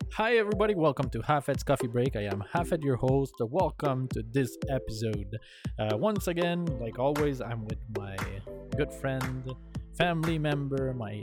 Hi, everybody. Welcome to Hafed's Coffee Break. I am Hafed, your host. Welcome to this episode. Once again, like always, I'm with my good friend, family member, my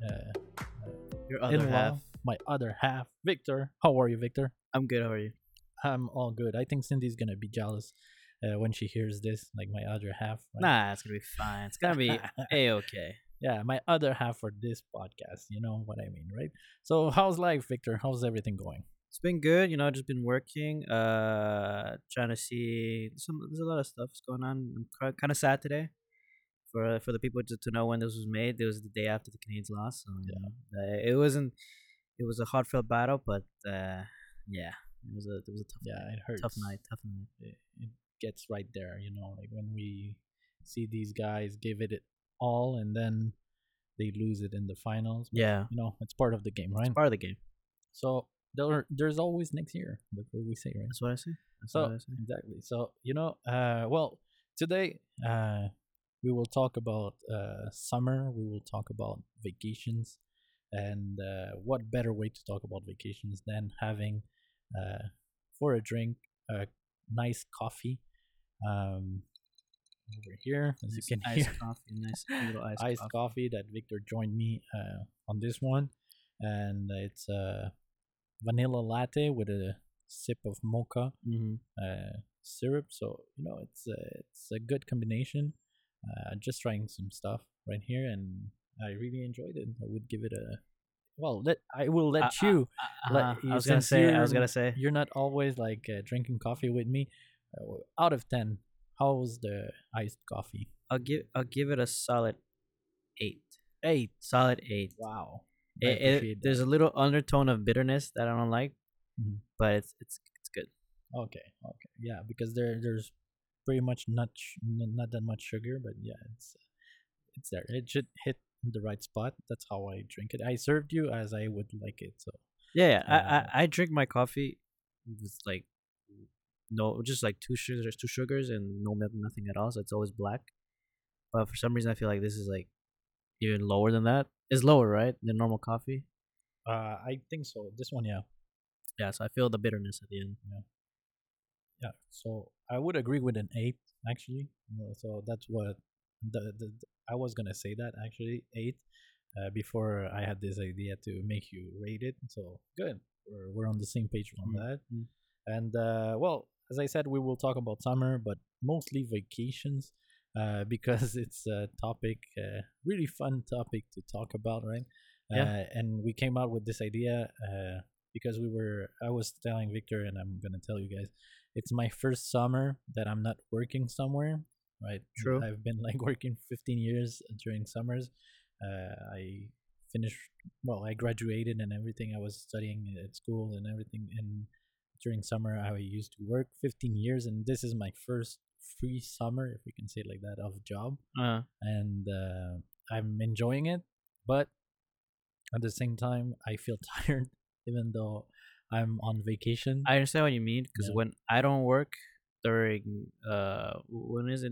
Your other in half. law, my other half, Victor. How are you, Victor? I'm good. How are you? I'm all good. I think Cindy's going to be jealous when she hears this, like my other half, right? Nah, it's gonna be fine. It's gonna be a okay. Yeah, my other half for this podcast. You know what I mean, right? So, how's life, Victor? How's everything going? It's been good. Just been working. Trying to see some. There's a lot of stuff going on. I'm kind of sad today for the people to know when this was made. It was the day after the Canadians lost, so it wasn't. It was a heartfelt battle, but yeah, it was a tough Yeah, day. it hurts. Tough night. It gets right there, like when we see these guys give it all and then they lose it in the finals. But, Yeah, it's part of the game, it's right? part of the game. So there's always next year. That's what we say, right? That's what I say. That's So what I say. exactly. So well, today we will talk about summer. We will talk about vacations, and what better way to talk about vacations than having for a drink a nice coffee um, over here, as you Nice can hear, iced coffee. Nice little iced iced coffee. coffee that Victor joined me on this one, and it's vanilla latte with a sip of mocha Mm-hmm. syrup. So it's a good combination. Just trying some stuff right here, and I really enjoyed it. I would give it a well. I will let you let I you was gonna since say. I was gonna say. you're not always like drinking coffee with me. Out of 10, how was the iced coffee? I'll give it a solid 8. 8. Solid 8. Wow, I It appreciate there's that. a little undertone of bitterness that I don't like, Mhm. but it's good. Okay, okay, yeah, because there's pretty much not that much sugar, but yeah, it's there. It should hit the right spot. That's how I drink it. I served you as I would like it. So Yeah, uh, I drink my coffee with like no, just like two sugars and no milk, nothing at all. So it's always black. But for some reason, I feel like this is like even lower than that. It's lower, right, than normal coffee. I think so. This one, yeah, Yeah, so I feel the bitterness at the end. yeah, yeah. So I would agree with an 8 actually. So that's what I was gonna say that actually 8. Before I had this idea to make you rate it. So good. We're on the same page on that. Mm-hmm. And well, as I said, we will talk about summer, but mostly vacations, because it's a topic, really fun topic to talk about, right? Yeah. And we came out with this idea because I was telling Victor, and I'm gonna tell you guys, it's my first summer that I'm not working somewhere, right? True. I've been like working 15 years during summers. I finished, well, I graduated and everything. I was studying at school and everything, and during summer I used to work 15 years, and this is my first free summer, if we can say it like that, of job. Uh, And I'm enjoying it, but at the same time I feel tired, even though I'm on vacation. I understand what you mean because Yeah, when I don't work during when is it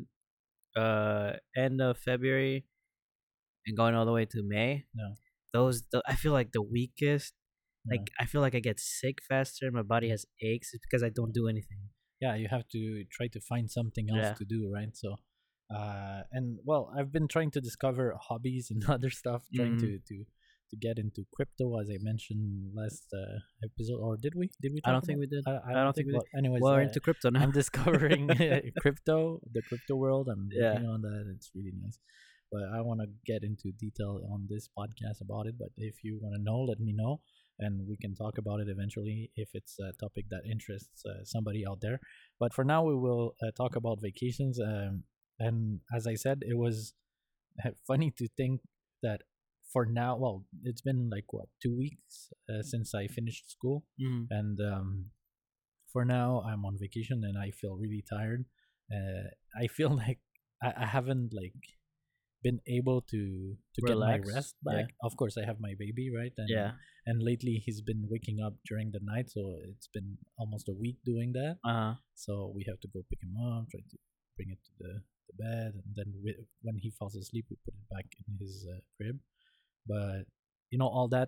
end of February and going all the way to May, no, I feel like the weakest. yeah, Like I feel like I get sick faster. My body has aches. It's because I don't do anything. yeah. You have to try to find something else Yeah. to do, right? So and well, I've been trying to discover hobbies and other stuff, trying Mm, to get into crypto, as I mentioned last episode. Or did we I talk don't think about? we did. I I don't don't think think. we did. Well, anyways, Well, we're into crypto now. I'm discovering crypto, the crypto world. I'm Yeah. working on that. It's really nice, but I want to get into detail on this podcast about it. But if you want to know, let me know, and we can talk about it eventually if it's a topic that interests somebody out there. But for now, we will talk about vacations. And as I said, it was funny to think that for now, well, it's been like what, 2 weeks since I finished school, Mm. and for now I'm on vacation and I feel really tired. I feel like I haven't like been able to get my Relax. rest Yeah. back. Of course, I have my baby, right? Yeah. And lately he's been waking up during the night, so it's been almost a week doing that. Uh huh. So we have to go pick him up, try to bring it to the bed, and then when he falls asleep, we put it back in his crib. But all that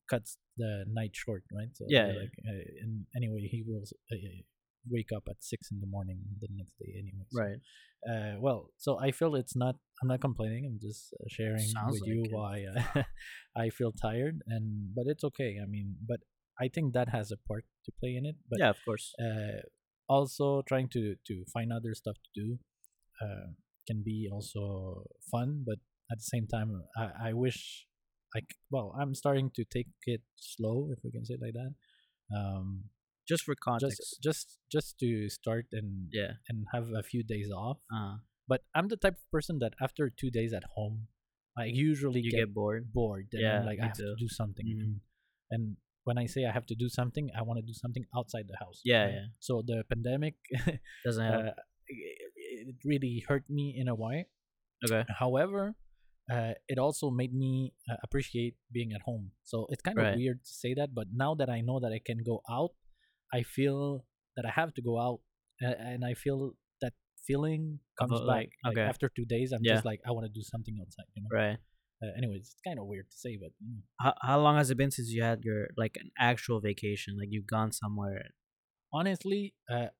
cuts the night short, right? So Yeah, like, and anyway, he will wake up at 6 in the morning the next day anyway. So, right. well, so I feel it's not. I'm not complaining. I'm just sharing Sounds with like you it. why I feel tired, and but it's okay. I mean, but I think that has a part to play in it. But Yeah, of course. also trying to find other stuff to do can be also fun. But at the same time, I wish well, I'm starting to take it slow, if we can say it like that. Um, Just for just context. just to start Yeah. and have a few days off. Uh, But I'm the type of person that after 2 days at home, I usually you get get bored. bored, and I'm Yeah, like, I me have to too. do something. Mhm. And when I say I have to do something, I want to do something outside the house. Yeah, Right? yeah. So the pandemic, Doesn't help. it really hurt me in a way. Okay. However, it also made me appreciate being at home. So it's kind of Right. weird to say that, but now that I know that I can go out, I feel that I have to go out, and I feel that feeling comes back. Like, Like okay. after 2 days, I'm Yeah. just like, I want to do something outside. Right. Anyways, it's kind of weird to say, but How long has it been since you had your like an actual vacation? Like you've gone somewhere? honestly,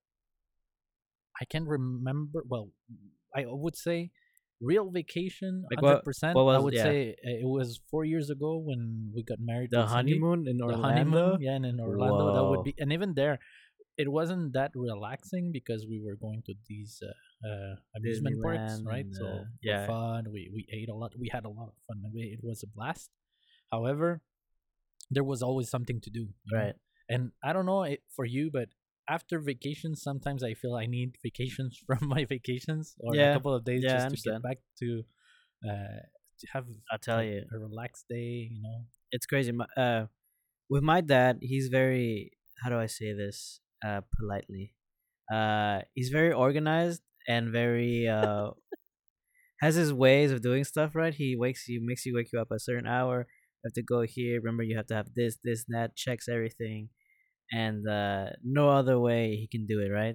I can remember. Well, I would say real vacation, Like hundred what percent. I was would yeah, say it was 4 years ago when we got married the with Cindy. honeymoon in The honeymoon, Orlando? yeah, and in Orlando, that would Whoa. be, and even there, it wasn't that relaxing because we were going to these amusement parks, Disneyland right? and So for yeah. fun, we ate a lot. We had a lot of fun. It was a blast. However, there was always something to do, Right. And I don't know for you, but after vacations, sometimes I feel I need vacations from my vacations or a Yeah. couple of days Yeah, I just to get understand. back to have I'll tell you. a relaxed day. It's crazy. With my dad, he's very, how do I say this politely? He's very organized and very has his ways of doing stuff, right? He makes you wake you up at a certain hour. You have to go here. Remember, you have to have this, and that. Checks everything, and no other way he can do it, right?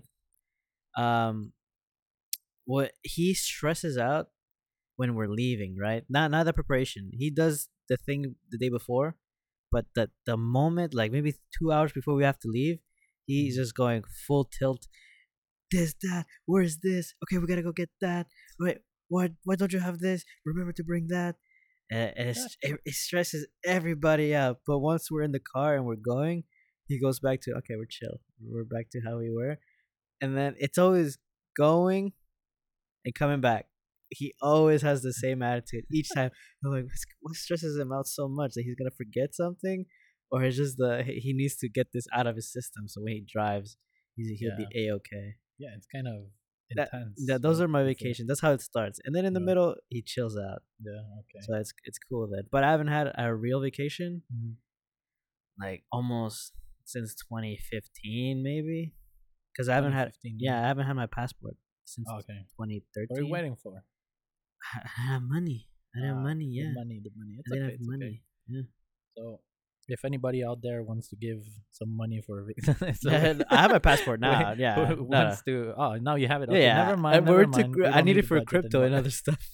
Um, what he stresses out when we're leaving, right? Not the preparation. He does the thing the day before, but the moment, like maybe 2 hours before we have to leave, he's just going full tilt. This, that, where's this? Okay, we gotta go get that. Wait, why don't you have this? Remember to bring that. And it stresses everybody out. But once we're in the car and we're going, he goes back to, okay, we're chill. We're back to how we were. And then it's always going and coming back. He always has the same attitude each time. I'm like, what stresses him out so much that he's gonna forget something, or it's just he needs to get this out of his system. So when he drives, he'll be Yeah, a okay. yeah, it's kind of That, intense, those right? are my Before, vacations. That's how it starts, and then in the yeah, middle he chills out. yeah, okay. So it's cool then. But I haven't had a real vacation Mhm. like almost since 2015, maybe, because I haven't had 2015. I haven't had my passport since Okay. What are you 2013. waiting for? I have money. I didn't have money. The Yeah, money, the money. It's I didn't okay. have It's okay. money. Yeah. So, if anybody out there wants to give some money for so I have my passport now. wait, Yeah, who no, wants to? Oh, now you have it. no. Okay, Yeah, never mind. we're Never mind. We I don't need it the for budget crypto and anymore. other stuff.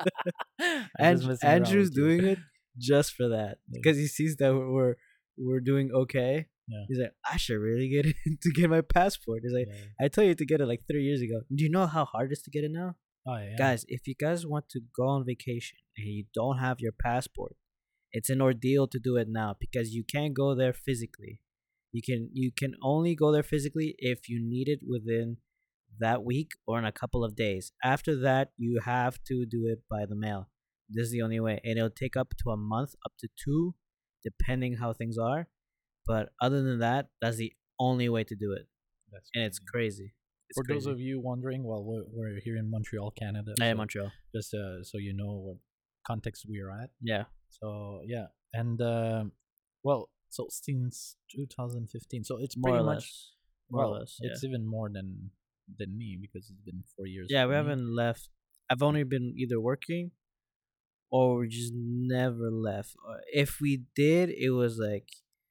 I'm just And messing around Andrew's with you. doing it just for that Yeah. because he sees that we're doing okay. Yeah. He's like, I should really get it to get my passport. He's like, Yeah. I told you to get it like 3 years ago. Do you know how hard it is to get it now? Oh yeah. Guys, if you guys want to go on vacation and you don't have your passport, it's an ordeal to do it now because you can't go there physically. You can only go there physically if you need it within that week or in a couple of days. After that, you have to do it by the mail. This is the only way, and it'll take up to a month, up to two, depending how things are. But other than that, that's the only way to do it, That's and it's crazy. crazy. It's For those crazy. of you wondering, well, we're here in Montreal, Canada. I am So Montreal. just so you know what context we are at. Yeah. So yeah, and well, so since 2015, so it's More pretty or much less. More or well, less. Yeah. it's even more than me because it's been 4 years. Yeah, for we me. haven't left. I've only been either working or we just never left. If we did, it was like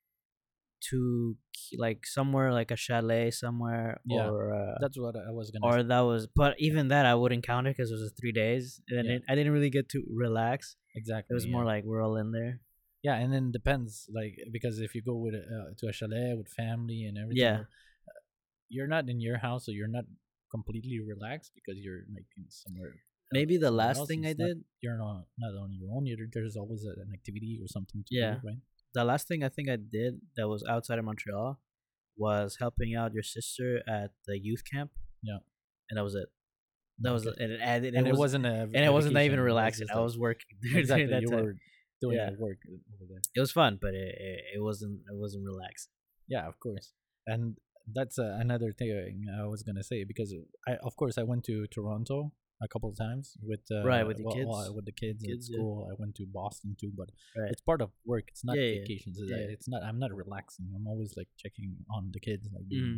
to like somewhere like a chalet somewhere Yeah, or that's what I was gonna. or say. that was. But even that I wouldn't count it because it was 3 days, and Yeah. I didn't really get to relax. Exactly. It was more like we're all in there. yeah, and then depends, like, because if you go with to a chalet with family and everything, Yeah. well, you're not in your house, so you're not completely relaxed because you're like in Maybe the somewhere last else. thing I It's not, did. you're not on your own. There's always an activity or something to do, Yeah. right? The last thing I think I did that was outside of Montreal was helping out your sister at the youth camp, Yeah. and that was it. That was Okay. it And it was wasn't and it a wasn't even vacation. It was relaxing. just I like, was working during exactly, that you time. were doing Yeah, a work over there. it was fun, but it wasn't relaxing. Yeah, of course. And that's another thing I was gonna say, because of course I went to Toronto a couple of times with Right, with the kids, with the kids at kids, yeah, school. I went to Boston too, but right, it's part of work. It's not yeah, yeah, vacations. yeah. It's not. I'm not relaxing. I'm always like checking on the kids, like Hmm. being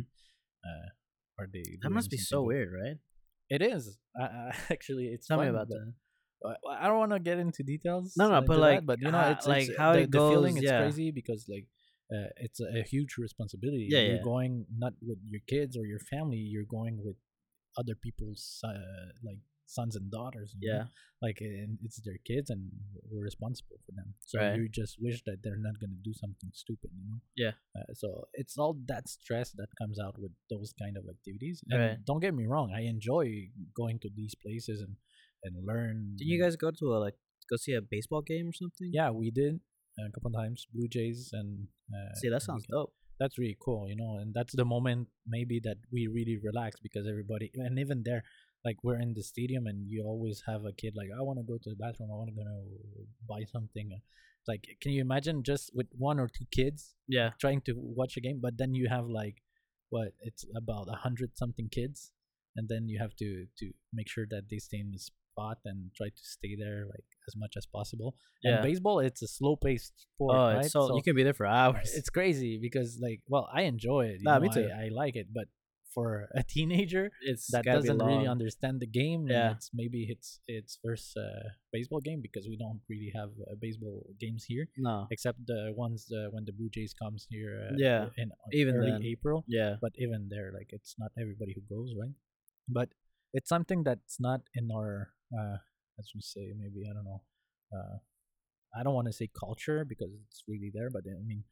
are they That doing must be something so good? weird, right? It is. Actually, it's Tell me fun, about but that. I don't want to get into details No, no, but into that. like, But you know, it's how it the feeling. goes, It's yeah, crazy because like it's a huge responsibility. yeah, You're yeah, going not with your kids or your family. You're going with other people's like sons and daughters. You know, yeah, like, and it's their kids, and we're responsible for them. So right, you just wish that they're not gonna do something stupid. You know. yeah, So it's all that stress that comes out with those kind of activities. right. And don't get me wrong, I enjoy going to these places and learn. Didn't you And guys go to go see a baseball game or something? yeah, we did a couple times, Blue Jays, and See, that sounds dope. that's really cool, you know. And that's the moment maybe that we really relax, because everybody, and even there, like, we're in the stadium and you always have a kid like, I want to go to the bathroom, I want to go buy something. Like, can you imagine just with one or two kids Yeah, trying to watch a game, but then you have like, what, it's about 100 something kids, and then you have to make sure that they stay in the spot and try to stay there like as much as possible. And yeah. baseball, it's a slow paced sport, Oh, it's right? so you So can be there for hours. it's crazy because, like, well, I enjoy it, you Nah, know, me too. I like it, but for a teenager It's that gotta be doesn't really long. understand the game, and Yeah, it's maybe its first baseball game, because we don't really have baseball games here no, except the ones when the Blue Jays comes here yeah. in Even early then, April. yeah, But even there, like, it's not everybody who goes, right? But it's something that's not in our as we say, maybe, I don't know, uh, I don't want to say culture because it's really there, but I mean,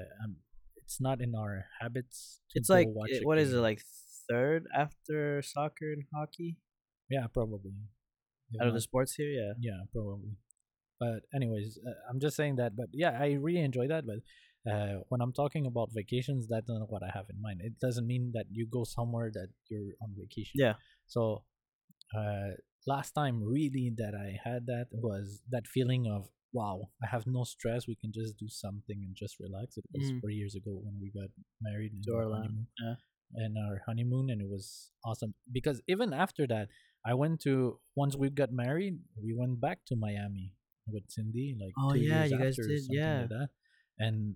it's not in our habits to it's go like watch a what is it, game. like third after soccer and hockey Yeah, probably. If out of the not, sports here? Yeah, yeah, probably. But anyways, I'm just saying that. But yeah, I really enjoy that. But when I'm talking about vacations, that's not what I have in mind. It doesn't mean that you go somewhere that you're on vacation. yeah. So last time really that I had that was that feeling of, wow, I have no stress. We can just do something and just relax. It was Mm-hmm. 4 years ago when we got married in To our Orlando. honeymoon. Yeah. And it was awesome because even after that, I went to once we got married, we went back to Miami with Cindy like Oh two yeah, years you guys after, did. something Yeah. like that. And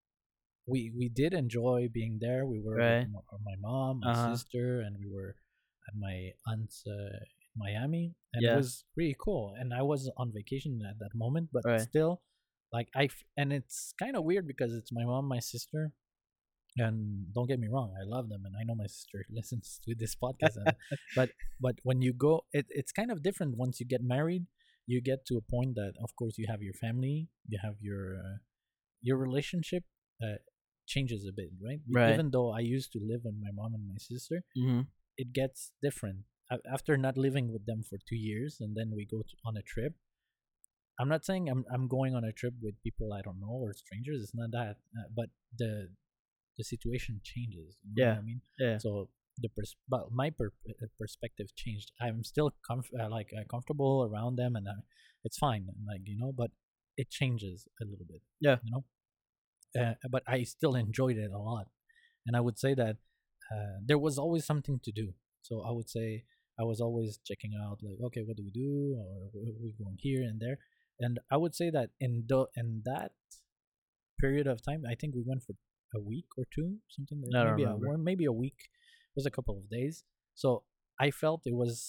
we did enjoy being there. We were with Right. my mom, my Uh huh. sister, and we were at my aunt's in Miami, and it Yeah. was really cool. And I was on vacation at that moment, but Right. still, like, and it's kind of weird because it's my mom, my sister, and don't get me wrong, I love them, and I know my sister listens to this podcast. And, but when you go, it's kind of different once you get married. You get to a point that, of course, you have your family, you have your relationship uh, changes a bit, right? Right. Even though I used to live with my mom and my sister, Mm-hmm. it gets different after not living with them for 2 years, and then we go on a trip. I'm not saying I'm going on a trip with people I don't know or strangers. It's not that, but the situation changes. You know what Yeah. I mean? Yeah. So but my perspective changed. I'm still comfortable around them, and it's fine. Like, but it changes a little bit. Yeah. You know, but I still enjoyed it a lot, and I would say that there was always something to do. So I would say I was always checking out, like, okay, what do we do, or we going here and there, and I would say that in that period of time, I think we went for a week or two, something like I don't maybe remember. maybe a week. It was a couple of days. So I felt it was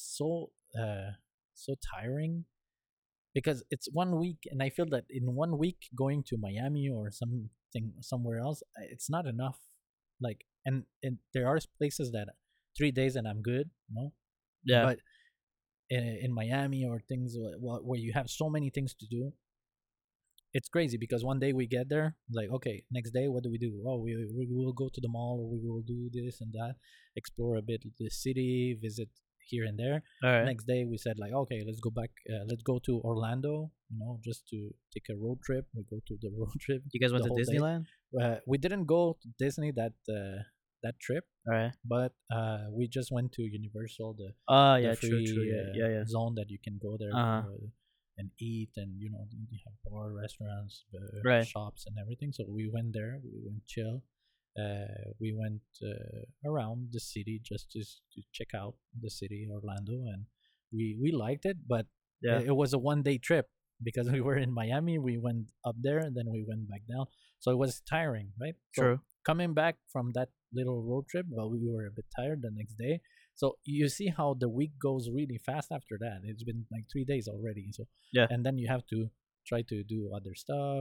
so tiring because it's 1 week, and I feel that in 1 week going to Miami or something somewhere else, it's not enough. Like, and there are places that 3 days and I'm good, Yeah. but in Miami or things where you have so many things to do, it's crazy because one day we get there, like, okay, next day, what do we do? Oh, we will go to the mall, or we will do this and that, explore a bit the city, visit here and there. All right. Next day, we said, like, okay, let's go back, let's go to Orlando, just to take a road trip. We go to the road trip You guys went the to whole day. Disneyland? We didn't go to Disney that trip, All right. but we just went to Universal, Oh the yeah, true, free true. Yeah. zone that you can go there Uh-huh. and eat, and you have bar, restaurants, Right. shops, and everything. So we went there. We went chill. We went around the city just to check out the city, Orlando, and we liked it, but Yeah. it was a 1 day trip because we were in Miami. We went up there and then we went back down, so it was tiring, right? So True. coming back from that little road trip, well, we were a bit tired the next day. So you see how the week goes really fast after that. It's been like 3 days already. So Yeah. and then you have to try to do other stuff,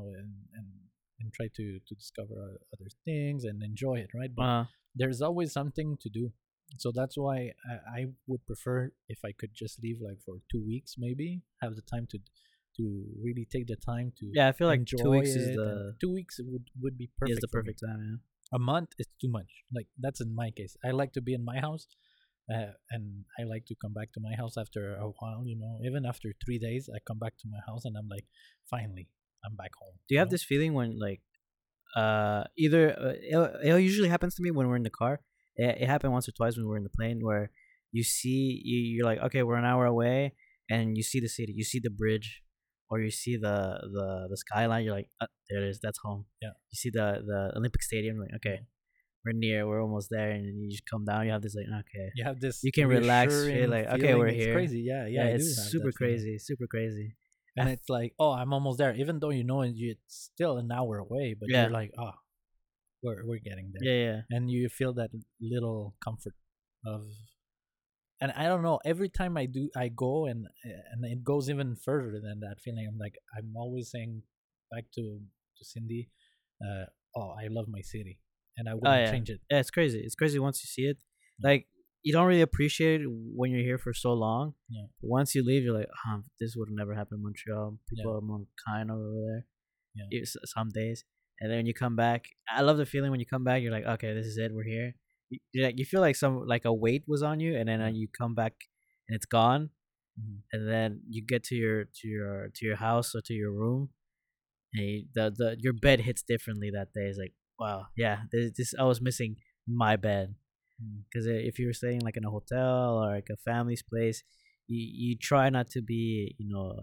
and try to discover other things and enjoy it, right? But Uh-huh. there's always something to do. So that's why I would prefer if I could just leave like for 2 weeks, maybe have the time to really take the time to Yeah, I feel like enjoy 2 weeks is it. And the 2 weeks would be perfect. is the for me. perfect time. A month is too much. Like that's in my case. I like to be in my house, and I like to come back to my house after a while. Even after 3 days, I come back to my house and I'm like, finally, I'm back home. Do you have this feeling when like either it usually happens to me when we're in the car. It happened once or twice when we were in the plane where you're like, okay, we're an hour away, and you see the city, you see the bridge, or you see the skyline. You're like, there it is, that's home. Yeah. You see the Olympic Stadium, like, okay, we're near, we're almost there, and then you just come down. You have this like, okay, You have this. you can relax. You're reassuring like, okay, feeling. we're It's here. crazy. Yeah, Yeah, I do it's have super that feeling. crazy, super crazy. And it's like, oh, I'm almost there, even though it's still an hour away, but Yeah. you're like, oh, we're getting there. Yeah. And you feel that little comfort of, and I don't know, every time I go, and it goes even further than that feeling. I'm always saying back to Cindy, oh, I love my city, and I Oh wouldn't yeah. change it. Yeah, it's crazy. It's crazy once you see it. Yeah. Like you don't really appreciate it when you're here for so long. Yeah. But once you leave, you're like, this would have never happened in Montreal. People Yeah. are more kind over there. Yeah. Some days, and then when you come back, I love the feeling when you come back. You're like, okay, this is it. We're here. You feel like a weight was on you, and then you come back and it's gone, and then you get to your house or to your room, and your bed hits differently that day. It's like, wow, yeah, this I was missing my bed. Because if you're staying like in a hotel or like a family's place, you try not to be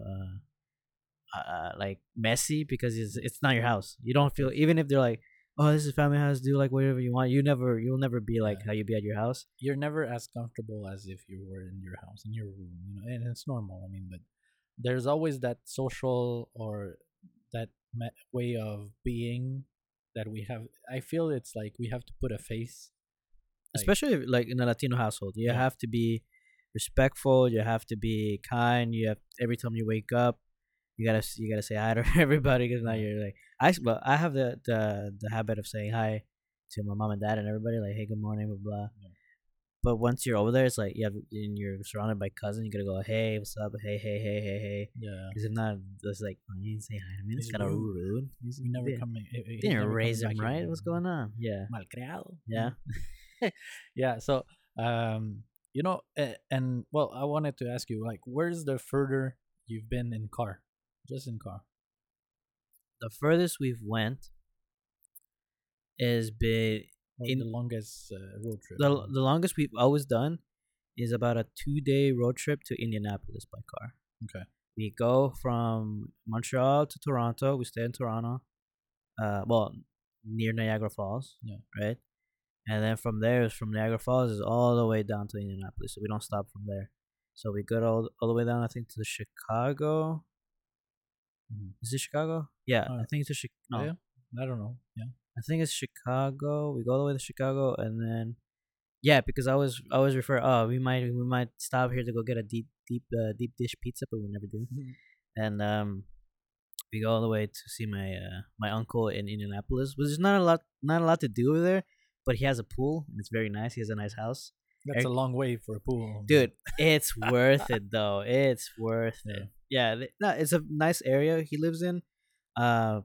like messy because it's not your house. You don't feel, even if they're like, oh, this is a family house, do like whatever you want. You'll never be like how you be at your house. You're never as comfortable as if you were in your house, in your room, and it's normal. I mean, but there's always that social or that way of being that we have. I feel it's like we have to put a face. Especially like in a Latino household, you Yeah. have to be respectful. You have to be kind. You have, every time you wake up, you gotta say hi to everybody, because now you're like, I have the habit of saying hi to my mom and dad and everybody, like, hey, good morning, blah blah. Yeah. But once you're over there, it's like and you're surrounded by cousins. You gotta go, hey, what's up? Hey. Yeah. Because if not, it's like, oh, you didn't say hi to me. It's He's kind of rude. rude. We never come. Didn't raise him right. What's going on? Yeah. Malcriado. Yeah. Yeah. So, and well, I wanted to ask you, like, where's the further you've been in car? Just in car. The furthest we've went is been Or in the longest road trip. the longest we've always done is about a 2-day road trip to Indianapolis by car. Okay. We go from Montreal to Toronto. We stay in Toronto, well, near Niagara Falls. Yeah. Right. And then from there, from Niagara Falls, is all the way down to Indianapolis. So we don't stop from there. So we go all the way down, I think, to Chicago. Is it Chicago? Yeah, Oh. I think it's a Chicago. No, Yeah. I don't know. Yeah. I think it's Chicago. We go all the way to Chicago, and then yeah, because I always refer. Oh, we might stop here to go get a deep dish pizza, but we never do. And we go all the way to see my uncle in Indianapolis. Which is not a lot to do over there, but he has a pool and it's very nice. He has a nice house. That's a long way for a pool. Dude, it's worth it though. It's worth it. Yeah, no, it's a nice area he lives in. Uh,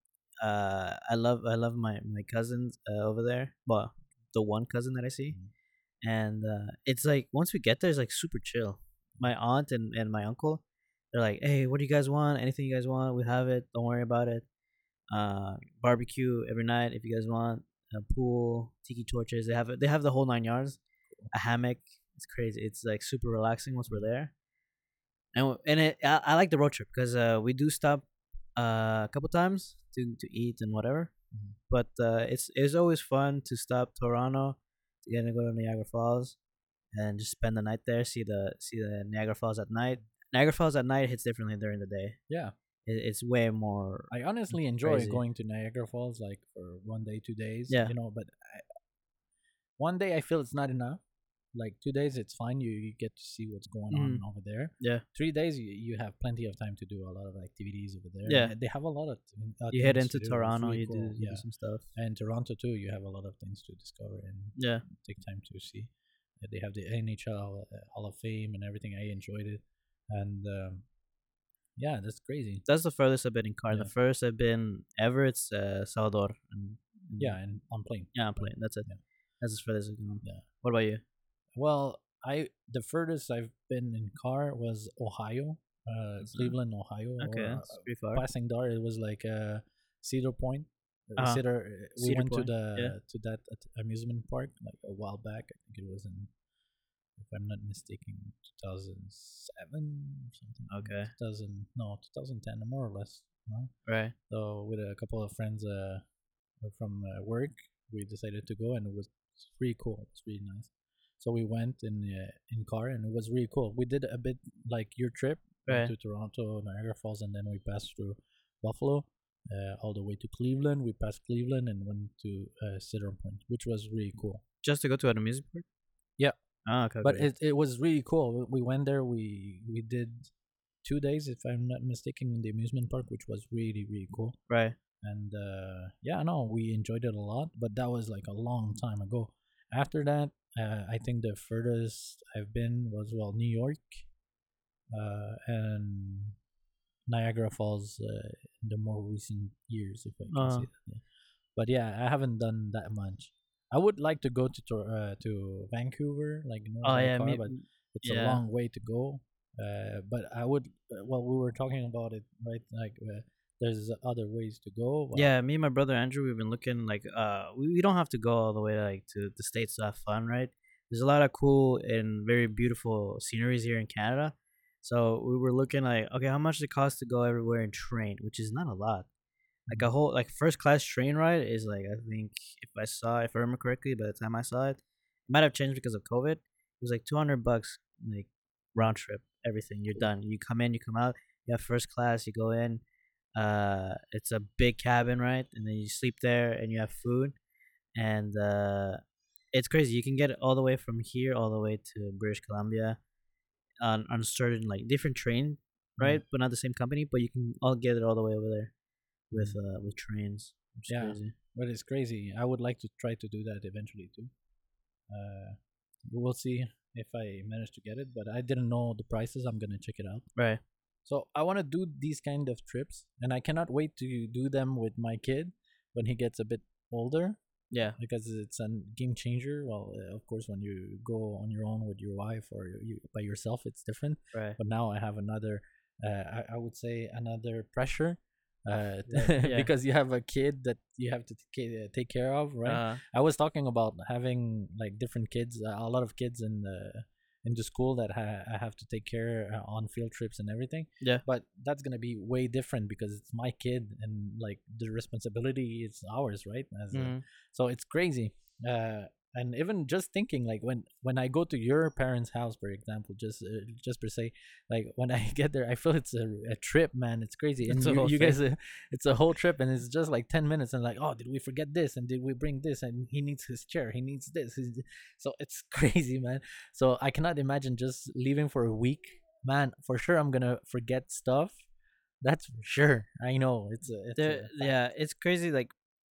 I love my cousins over there. Well, the one cousin that I see, Mhm. and it's like once we get there, it's like super chill. My aunt and my uncle, they're like, "Hey, what do you guys want? Anything you guys want, we have it. Don't worry about it. Barbecue every night if you guys want. A pool, tiki torches. They have the whole 9 yards. A hammock. It's crazy. It's like super relaxing once we're there. I like the road trip because we do stop a couple times to eat and whatever. Mhm. But it's always fun to stop Toronto to get to go to Niagara Falls and just spend the night there. See the Niagara Falls at night. Niagara Falls at night hits differently during the day. Yeah, It's way more I honestly enjoy crazy. going to Niagara Falls like for 1 day, 2 days, Yeah. but 1 day I feel it's not enough. Like 2 days, it's fine. You get to see what's going on Hmm. over there. Yeah. 3 days, you have plenty of time to do a lot of activities over there. Yeah. They have a lot of You head things to into do. It's Toronto. really You do cool. you do Yeah, some stuff. and Toronto too. You have a lot of things to discover and Yeah. take time to see. They have the NHL Hall of Fame and everything. I enjoyed it, and yeah, that's crazy. That's the furthest I've been in car. The Yeah, furthest I've been ever, it's Salvador. yeah, and on plane. Yeah, I'm playing. That's it. Yeah, That's as furthest I've gone. yeah. What about you? Well, I the furthest I've been in car was Ohio, That's Cleveland, Ohio, okay. or That's pretty far. passing there. It was like Cedar Point. Uh, Cedar. We Cedar went Point. Yeah. to that amusement park like a while back. I think it was in, if I'm not mistaken, 2007 or something. Okay. 2000, no, 2010, more or less. Right? Right. So with a couple of friends from work, we decided to go, and it was pretty cool. It's really nice. So we went in car, and it was really cool. We did a bit like your trip, went Right. to Toronto, Niagara Falls, and then we passed through Buffalo, all the way to Cleveland. We passed Cleveland and went to Cedar Point, which was really cool. Just to go to an amusement park. Yeah, Oh, okay. but Okay. it was really cool. We went there. We did 2 days, if I'm not mistaken, in the amusement park, which was really cool. Right. And yeah, no, we enjoyed it a lot, but that was like a long time ago. After that, I think the furthest I've been was, well, New York, and Niagara Falls, in the more recent years, if I can say that. Yeah. But yeah, I haven't done that much. I would like to go to Vancouver, like, Oh by yeah. car, but it's a Yeah. long way to go. But I would. Well, we were talking about it, right? Like, there's other ways to go. Well, Yeah. Me and my brother Andrew, we've been looking like we don't have to go all the way like to the states to have fun, right? There's a lot of cool and very beautiful sceneries here in Canada. So we were looking like, okay, how much does it cost to go everywhere and train, which is not a lot. Like a whole like first class train ride is like, I think if I remember correctly, by the time I saw it, it might have changed because of COVID. It was like $200 like round trip, everything. You're done. You come in, you come out. You have first class. You go in. It's a big cabin, right? And then you sleep there, and you have food, and it's crazy. You can get it all the way from here all the way to British Columbia on certain like different train, yeah, right? But not the same company. But you can all get it all the way over there with trains, which is yeah. crazy. But it's crazy. I would like to try to do that eventually too. Uh, we'll see if I manage to get it. But I didn't know the prices. I'm gonna check it out. Right. So I want to do these kind of trips, and I cannot wait to do them with my kid when he gets a bit older, Yeah. because it's a game changer. Well, of course, when you go on your own with your wife or you by yourself, it's different. Right. But now I have another, I would say, another pressure, Yeah. because you have a kid that you have to take care of, right? I was talking about having like different kids, a lot of kids in the school that I have to take care on field trips and everything. Yeah. But that's gonna be way different because it's my kid, and like the responsibility is ours, right? Mhm. So it's crazy. And even just thinking, like, when I go to your parents' house, for example, just per se, like when I get there, I feel it's a trip, man. It's crazy, and It's a whole you guys, thing. it's a whole trip, and it's just like 10 minutes, and like, oh, did we forget this, and did we bring this, and he needs his chair, he needs this, so it's crazy, man. So I cannot imagine just leaving for a week, man. For sure, I'm gonna forget stuff. That's for sure. I know it's a fact. Yeah, it's crazy. Like,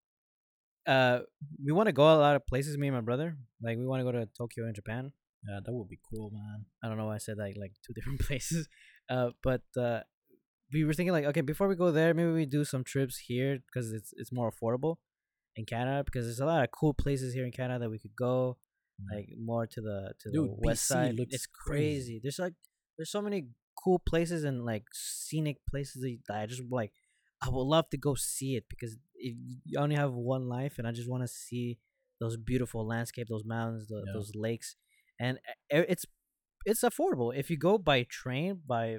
uh, we want to go a lot of places. Me and my brother, like, we want to go to Tokyo and Japan. Yeah, that would be cool, man. I don't know why I said like two different places. But we were thinking like, okay, before we go there, maybe we do some trips here because it's more affordable in Canada, because there's a lot of cool places here in Canada that we could go, Mm. like more to the Dude, west BC side. looks It's crazy. crazy. There's so many cool places and like scenic places that I just like. I would love to go see it because you only have one life, and I just want to see those beautiful landscape, those mountains, Yeah, those lakes, and it's affordable if you go by train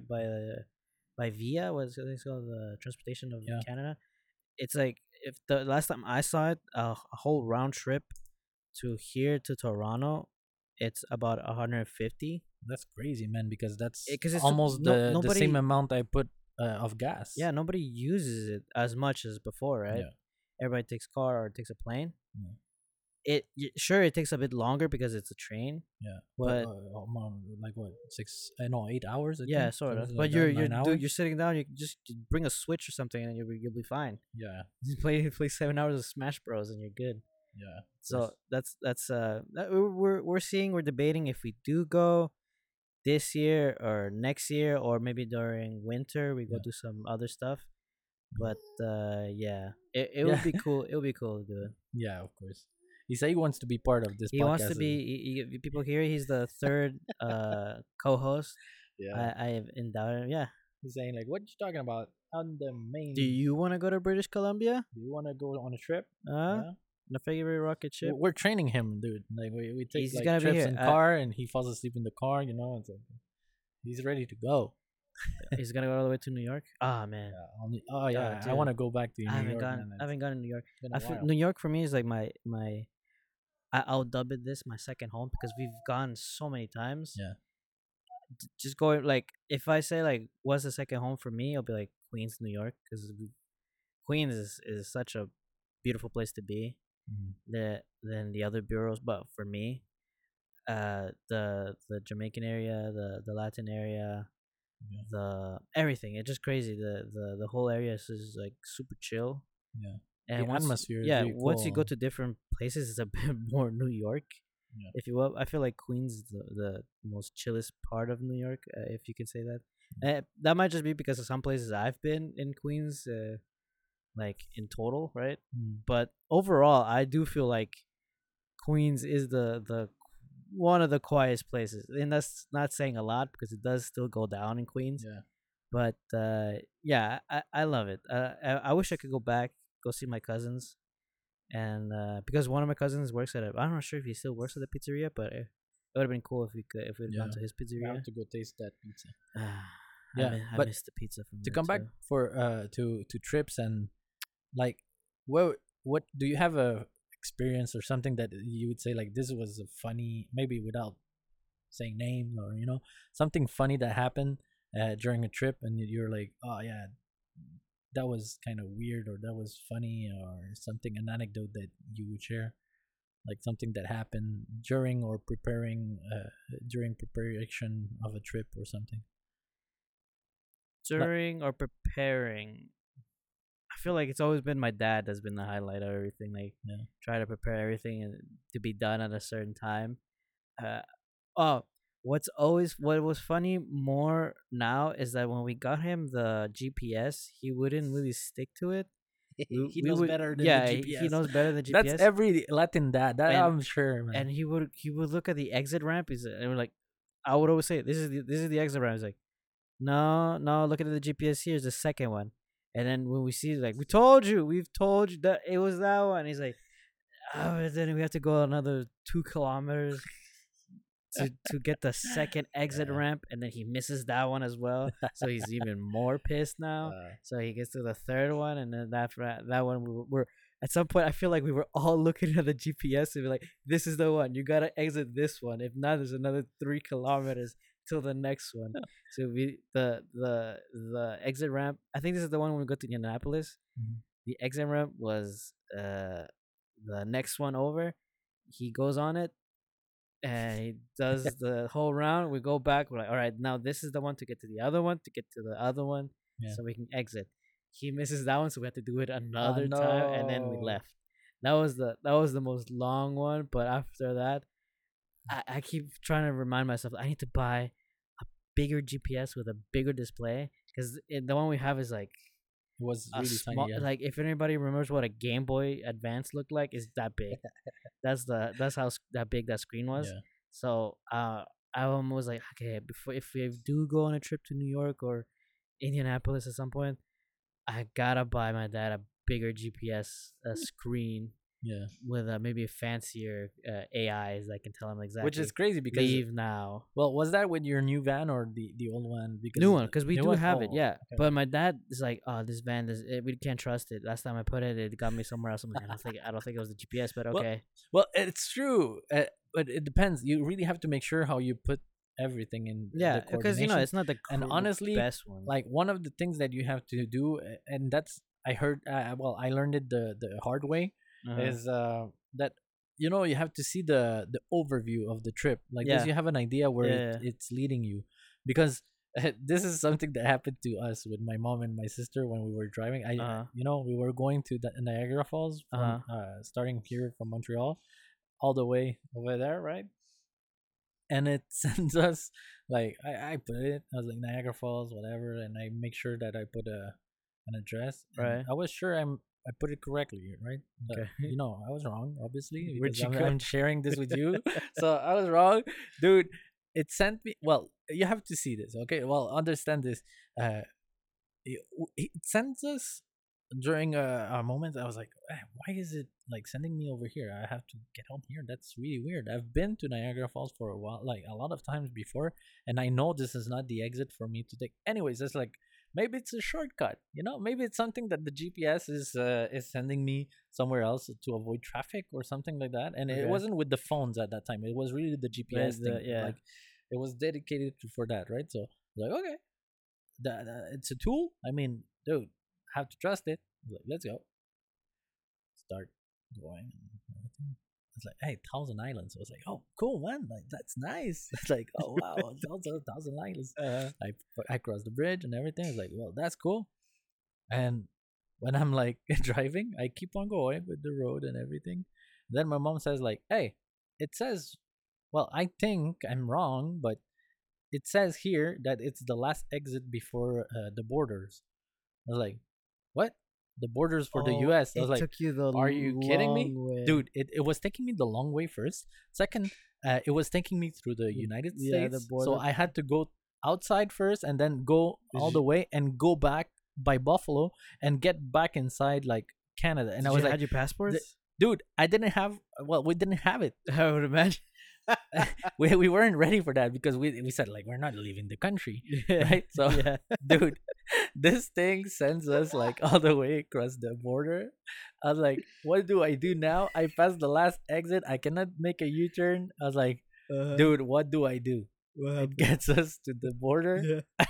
by Via, what's it called, the transportation of yeah, Canada. It's like, if the last time I saw it, a whole round trip to here to Toronto, it's about 150. that's crazy, man. Because that's Because it's almost no the same nobody, amount I put of gas. yeah, nobody uses it as much as before, right? Yeah, Everybody takes car or takes a plane. yeah, Sure, it takes a bit longer because it's a train, yeah. But but like what, 6? No, 8 hours. I yeah, think sort of. something But like that. you're 9 hours. you're sitting down. You can just bring a Switch or something, and you'll be fine. Yeah, Just play 7 hours of Smash Bros. And you're good. yeah. Of So course. we're seeing, we're debating if we do go this year or next year, or maybe during winter we go Yeah, do some other stuff. But yeah, it yeah, would be cool. It would be cool to do it. yeah. Of course. He said he wants to be part of this He wants to podcast. be. People hear he's the third co-host. Yeah. I have endowed him. Yeah. He's saying like, "What you talking about? On the main? Do you want to go to British Columbia? Do you want to go on a trip? Uh, Yeah. the favorite rocket ship. We're training him, dude. Like we take He's like gonna be trips here. in car, and he falls asleep in the car. It's like he's ready to go. He's gonna go all the way to New York. Ah man, Oh yeah, I dude, want to go back to I New haven't York, gone. man. I haven't gone to New York. It's been a while. New York for me is like my. I'll dub it this my second home because we've gone so many times. Yeah. Just going like, if I say like what's the second home for me, I'll be like Queens, New York, because Queens is such a beautiful place to be. Mhm. Than the other bureaus, but for me, the Jamaican area, the Latin area, Yeah. the everything, it's just crazy. The whole area is just like super chill. Yeah. And The atmosphere is yeah, really once you go cool. to different places, it's a bit more New York. Yeah. If you will, I feel like Queens is the most chillest part of New York, if you can say that. That might just be because of some places I've been in Queens, like in total, right? Mm. But overall, I do feel like Queens is the one of the quietest places, and that's not saying a lot because it does still go down in Queens. Yeah. But yeah, I love it. I wish I could go back, go see my cousins, and because one of my cousins works at I'm not sure if he still works at the pizzeria, but it would have been cool if we'd Yeah. gone to his We pizzeria. have to go taste that pizza. Yeah, Yeah, I but miss the pizza from to there come back too. for to trips and like what do you have a experience or something that you would say like this was a funny, maybe without saying name, or something funny that happened during a trip, and you're like, oh yeah, that was kind of weird, or that was funny, or something, an anecdote that you would share, like something that happened during preparation of a trip or something. Like, During or preparing, I feel like it's always been my dad that's been the highlight of everything. Like, yeah, try to prepare everything and to be done at a certain time. Uh, oh, what was funny more now is that when we got him the GPS, he wouldn't really stick to it. he We knows would, better than the yeah, he GPS. knows better than That's GPS. every Latin dad. That And I'm sure, man. and he would look at the exit ramp. And we're like, I would always say, this is the exit ramp. He's like, no, look at the GPS. Here's the second one. And then when we see, like, we've told you that it was that one. He's like, oh, but then we have to go another 2 kilometers to get the second exit Yeah. ramp, and then he misses that one as well. So he's even more pissed now. So he gets to the third one, and then after that one, we're at some point, I feel like we were all looking at the GPS and be like, "This is the one. You gotta exit this one. If not, there's another 3 kilometers till the next one." So the exit ramp. I think this is the one when we go to Indianapolis. Mhm. The exit ramp was the next one over. He goes on it, and he does the whole round. We go back. We're like, all right, now this is the one to get to the other one, to get to the other one, Yeah. so we can exit. He misses that one, so we have to do it Oh, another time, and then we no. left. That was the most long one. But after that, I keep trying to remind myself I need to buy a bigger GPS with a bigger display, because the one we have is like It was a really small. tiny. Yeah. Like if anybody remembers what a Game Boy Advance looked like, is that big. That's how that big that screen was. Yeah. So I was like, okay, before if we do go on a trip to New York or Indianapolis at some point, I gotta buy my dad a bigger GPS screen Yeah. with maybe a fancier AIs that can tell him exactly. Which is crazy because leave now. well, was that with your new van or the old one? Because New one, because we new do one? have it, Oh, yeah. okay. But my dad is like, "Oh, this van, we can't trust it. Last time I put it, it got me somewhere else." I'm like, I don't think it was the GPS, but Well, okay. Well, it's true, but it depends. You really have to make sure how you put everything in. Yeah, the because it's not the And honestly, best one. like one of the things that you have to do, and that's I heard. Well, I learned it the hard way. Is that you have to see the overview of the trip like this. Yeah. You have an idea where Yeah. it's leading you, because this is something that happened to us with my mom and my sister when we were driving. We were going to the Niagara Falls from, starting here from Montreal all the way over there, right? And it sends us like I put it. I was like Niagara Falls, whatever, and I make sure that I put an address. And Right. I was sure I put it correctly, right? But, Okay. I was wrong, obviously. Where'd Because you I'm, go? I'm sharing this with you, so I was wrong, dude. It sent me. Well, you have to see this, okay? Well, understand this. It sends us during a moment. I was like, why is it like sending me over here? I have to get on here. That's really weird. I've been to Niagara Falls for a while, like a lot of times before, and I know this is not the exit for me to take. Anyways, it's like maybe it's a shortcut. Maybe it's something that the GPS is sending me somewhere else to avoid traffic or something like that. And it Okay. wasn't with the phones at that time. It was really the GPS thing. Yeah. Like it was dedicated for that, right? So like okay, it's a tool. I mean, dude, have to trust it. Like, let's go. Start going. And everything. I was like, hey, Thousand Islands. I was like, oh, cool, man. Like, that's nice. It's like, oh, wow, it's also Thousand Islands. I crossed the bridge and everything. I was like, well, that's cool. And when I'm like driving, I keep on going with the road and everything. Then my mom says, like, hey, it says, well, I think I'm wrong, but it says here that it's the last exit before the borders. I was like, what? The borders for the US? I was like, took you the are you kidding me? long way. Dude, it was taking me the long way first. Second, it was taking me through the United Yeah, States. the border. So I had to go outside first and then go Did all you- the way and go back by Buffalo and get back inside like Canada. And Did I was you like, had your passports? dude, we didn't have it. I would imagine. We weren't ready for that because we said like we're not leaving the country. Right? So yeah. dude, this thing sends us like all the way across the border. I was like, what do I do now? I passed the last exit. I cannot make a U-turn. I was like, dude, what do I do? It gets us to the border. Yeah.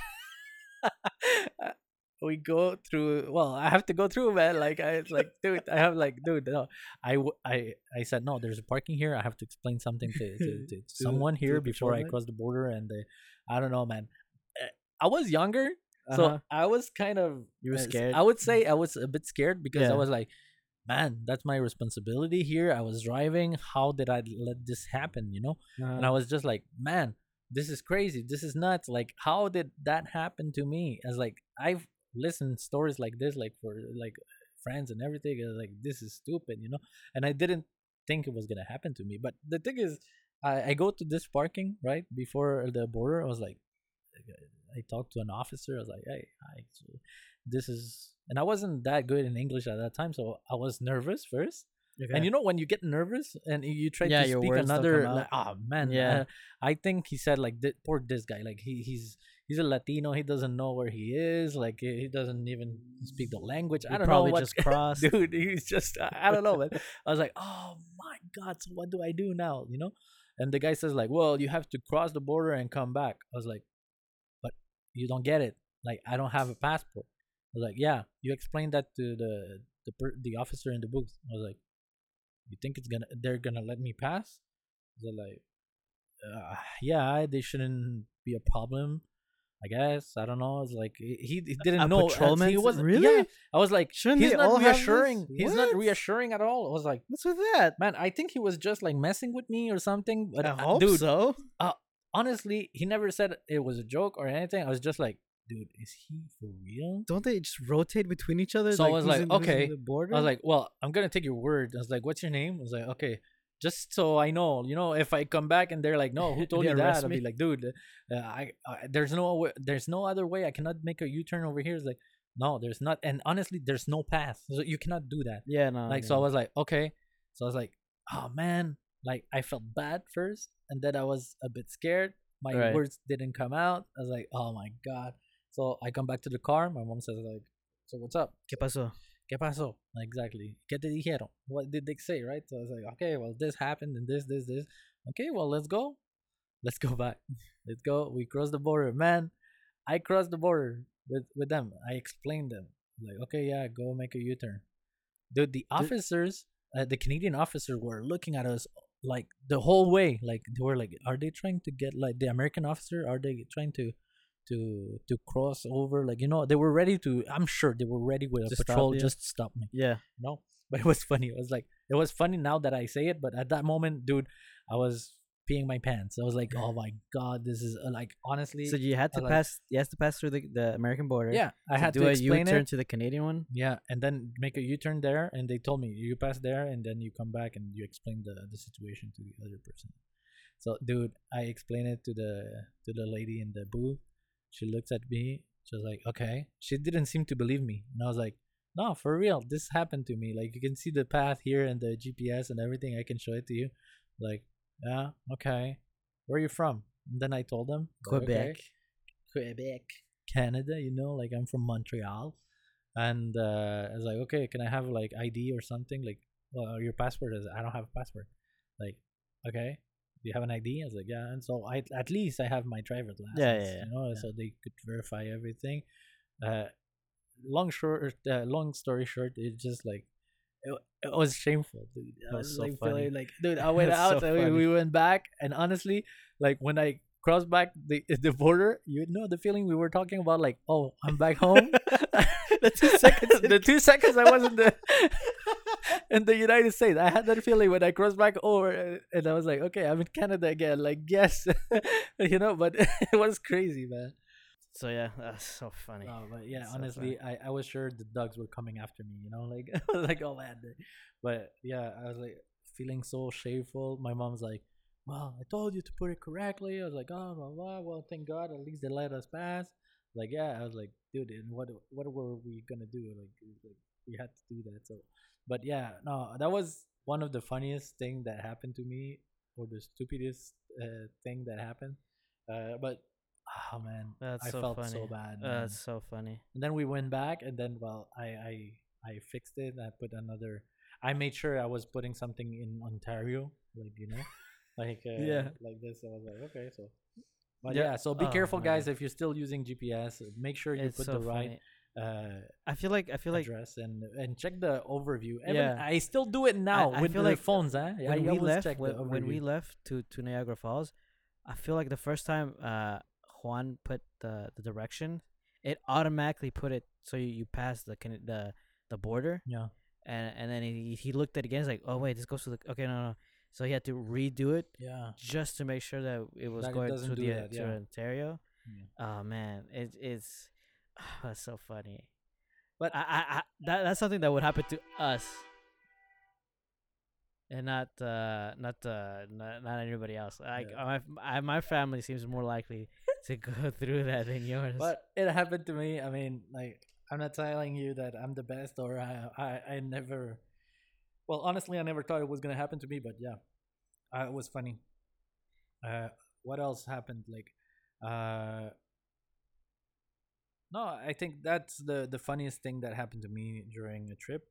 We go through. Well, I have to go through, man. Like dude, I have like, dude, no. I said no. There's a parking here. I have to explain something to someone here the before I patrolman? cross the border. And I don't know, man. I was younger, Uh-huh. so I was kind of. You were scared? I would say I was a bit scared because Yeah. I was like, man, that's my responsibility here. I was driving. How did I let this happen? And I was just like, man, this is crazy. This is nuts. Like, how did that happen to me? As like, I've listened stories like this, like for like friends and everything. And like, this is stupid, And I didn't think it was gonna happen to me. But the thing is, I go to this parking right before the border. I was like, I talked to an officer. I was like, hey, so this is, and I wasn't that good in English at that time, so I was nervous first. Okay. And when you get nervous and you try Yeah, to your speak words don't another, come out. like, oh man, Yeah. I think he said like, poor this guy, like he's a Latino, he doesn't know where he is, like he doesn't even speak the language. I You don't know probably what, just crossed. dude. He's just I don't know, man. I was like, oh my god, so what do I do now? And the guy says like, well, you have to cross the border and come back. I was like, but you don't get it. Like I don't have a passport. I was like, yeah, you explained that to the officer in the booth. I was like, you think they're gonna let me pass? They're like, yeah, they shouldn't be a problem. I guess I don't know. It's like he didn't A know. patrolman? He wasn't Really? Yeah, I was like, Shouldn't he's they not all have this? reassuring. He's not What? reassuring at all. I was like, What's with that? man, I think he was just like messing with me or something. But I hope dude, so. honestly, he never said it was a joke or anything. I was just like, dude, is he for real? Don't they just rotate between each other? So I was who's like, in- who's in okay. the border. I was like, well, I'm gonna take your word. I was like, what's your name? I was like, okay, just so I know, if I come back and they're like, no, who told They you that? arrest I'll be me? like, dude, there's no other way. I cannot make a U-turn over here. It's like, no, there's not. And honestly, there's no path. So you cannot do that. Yeah, no. Like, so I was like, okay. So I was like, oh man, like I felt bad first, and then I was a bit scared. My Right. words didn't come out. I was like, oh my god. So I come back to the car. My mom says like, so what's up? ¿Qué pasó? ¿Qué pasó? Exactly. ¿Qué te dijeron? What did they say, right? So I was like, okay, well, this happened and this. Okay, well, let's go. Let's go back. Let's go. We crossed the border. Man, I crossed the border with them. I explained them. Like, okay, yeah, go make a U-turn. Dude, the officers, the Canadian officers were looking at us like the whole way. Like, they were like, are they trying to get, like, the American officer? Are they trying to cross over? Like, they were ready to, I'm sure they were ready with a To stop patrol you? just to stop me. Yeah. No, but it was funny. It was funny now that I say it, but at that moment, dude, I was peeing my pants. I was like, oh my god, this is like, honestly. So you had to I like- pass. You had to pass through the American border. Yeah, I had do to a explain U-turn it. to the Canadian one. Yeah, and then make a U-turn there, and they told me you pass there, and then you come back and you explain the situation to the other person. So, dude, I explained it to the lady in the booth. She looks at me. She was like, okay. She didn't seem to believe me, and I was like, no, for real, this happened to me. Like, you can see the path here and the GPS and everything. I can show it to you. Like, yeah, okay. Where are you from? And then I told them Quebec. Quebec, Canada. Like, I'm from Montreal. And I was like, okay, can I have like ID or something? Like, well, your passport is, I don't have a passport. Like, okay, do you have an ID? I was like, yeah. And so at least I have my driver's license. Yeah. So they could verify everything. Long story short, it just like it was shameful, dude. I That was was so like funny. feeling like, dude, I went That's out so and we funny. went back, and honestly, like when I crossed back the border, the feeling we were talking about, like, oh, I'm back home. The 2 seconds. The 2 seconds I was in the United States, I had that feeling when I crossed back over, and I was like, okay, I'm in Canada again. Like, yes, but it was crazy, man. So yeah, that's so funny. Oh, but yeah, So honestly, I was sure the dogs were coming after me. Like I was like, oh man. But yeah, I was like feeling so shameful. My mom's like, well, I told you to put it correctly. I was like, oh, blah, blah. Well, thank God, at least they let us pass. Like, yeah, I was like, dude, and what were we gonna do? Like we had to do that. So, but yeah, no, that was one of the funniest thing that happened to me, or the stupidest thing that happened. But oh man, That's I so felt funny. so bad. Man. That's so funny. And then we went back, and then I fixed it. I put another. I made sure I was putting something in Ontario, like Yeah. like this. I was like, okay, so. But Yeah. yeah, so be Oh, careful, guys. man. If you're still using GPS, make sure you It's put so the right funny. I feel like address and check the overview. Even Yeah. I still do it now I with feel the like phones. Huh? I when we always left check the when we overview. left to Niagara Falls, I feel like the first time Juan put the direction, it automatically put it so you pass the border, Yeah. and then he looked at it again. He's like, oh wait, this goes to the okay, no. So he had to redo it Yeah. just to make sure that it was That it going doesn't to do the that, to yeah. Ontario. Yeah. Oh man, it's that's so funny. But I that's something that would happen to us, and not anybody else. Like Yeah. my family seems more likely to go through that than yours. But it happened to me. I mean, like, I'm not telling you that I'm the best, or I never. Well, honestly, I never thought it was gonna happen to me. But yeah, it was funny. What else happened? Like, no, I think that's the funniest thing that happened to me during a trip.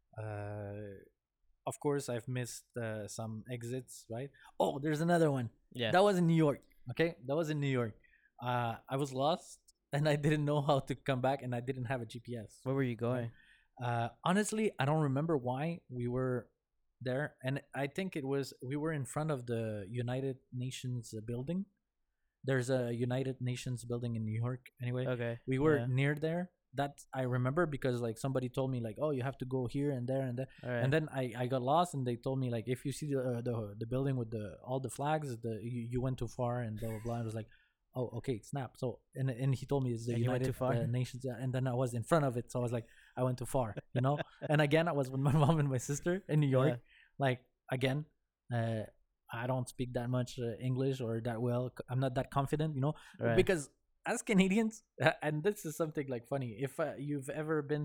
Of course, I've missed some exits. Right? Oh, there's another one. yeah, That was in New York. Okay, that was in New York. I was lost, and I didn't know how to come back, and I didn't have a GPS. where were you going? Honestly, I don't remember why we were there, and I think we were in front of the United Nations building. There's a United Nations building in New York. Anyway, Okay, we were yeah. near there. That I remember because like somebody told me like, oh, you have to go here and there and there. All right. And then I got lost, and they told me like, if you see the building with all the flags, you went too far and blah blah blah. I was like, oh, okay, snap. So and he told me it's the And you went United too far? Nations, and then I was in front of it, so I was like, I went too far, you know. And again, I was with my mom and my sister in New York. Yeah. Like again, uh, I don't speak that much English or that well. I'm not that confident, you know, Right. because as Canadians, and this is something like funny. If you've ever been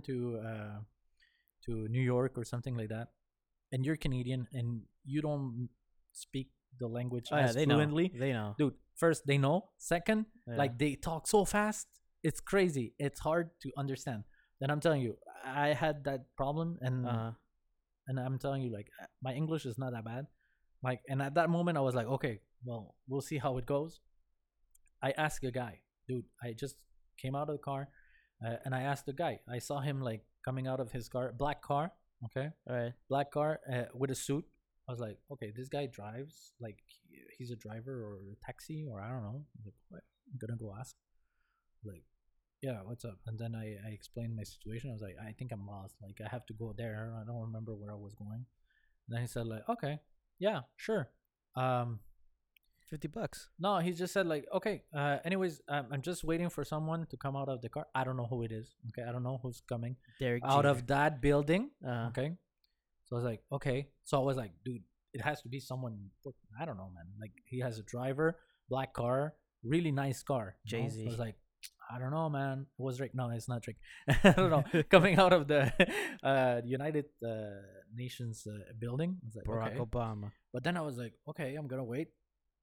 to New York or something like that, and you're Canadian and you don't speak the language Oh yeah, as they know. fluently, They know. dude, first they know, second, Yeah. like they talk so fast, it's crazy, it's hard to understand. Then I'm telling you, I had that problem, Uh-huh. and I'm telling you, like, my English is not that bad, like, and at that moment I was like, okay, well, we'll see how it goes. I asked a guy, dude, I just came out of the car, and I asked the guy, I saw him like coming out of his car, black car, okay, All right. black car, with a suit. I was like, okay, this guy drives, like, he's a driver or a taxi, or I don't know. I'm like, what? I'm gonna go ask. Like, yeah, what's up? And then I explained my situation. I was like, I think I'm lost. Like, I have to go there. I don't remember where I was going. And then he said, like, okay, yeah, sure. Um, $50. no, he just said, like, okay. Anyways, I'm just waiting for someone to come out of the car. I don't know who it is. Okay, I don't know who's coming Derek out Jeter. of that building. Uh-huh. Okay. So I was like, okay. So I was like, dude, it has to be someone important. I don't know, man. Like, he has a driver, black car, really nice car. you know? Jay-Z. So I was like, I don't know, man. It was Drake. No, it's not Drake. I don't know. Coming out of the United Nations building. I was like, Barack okay. Obama. But then I was like, okay, I'm gonna wait.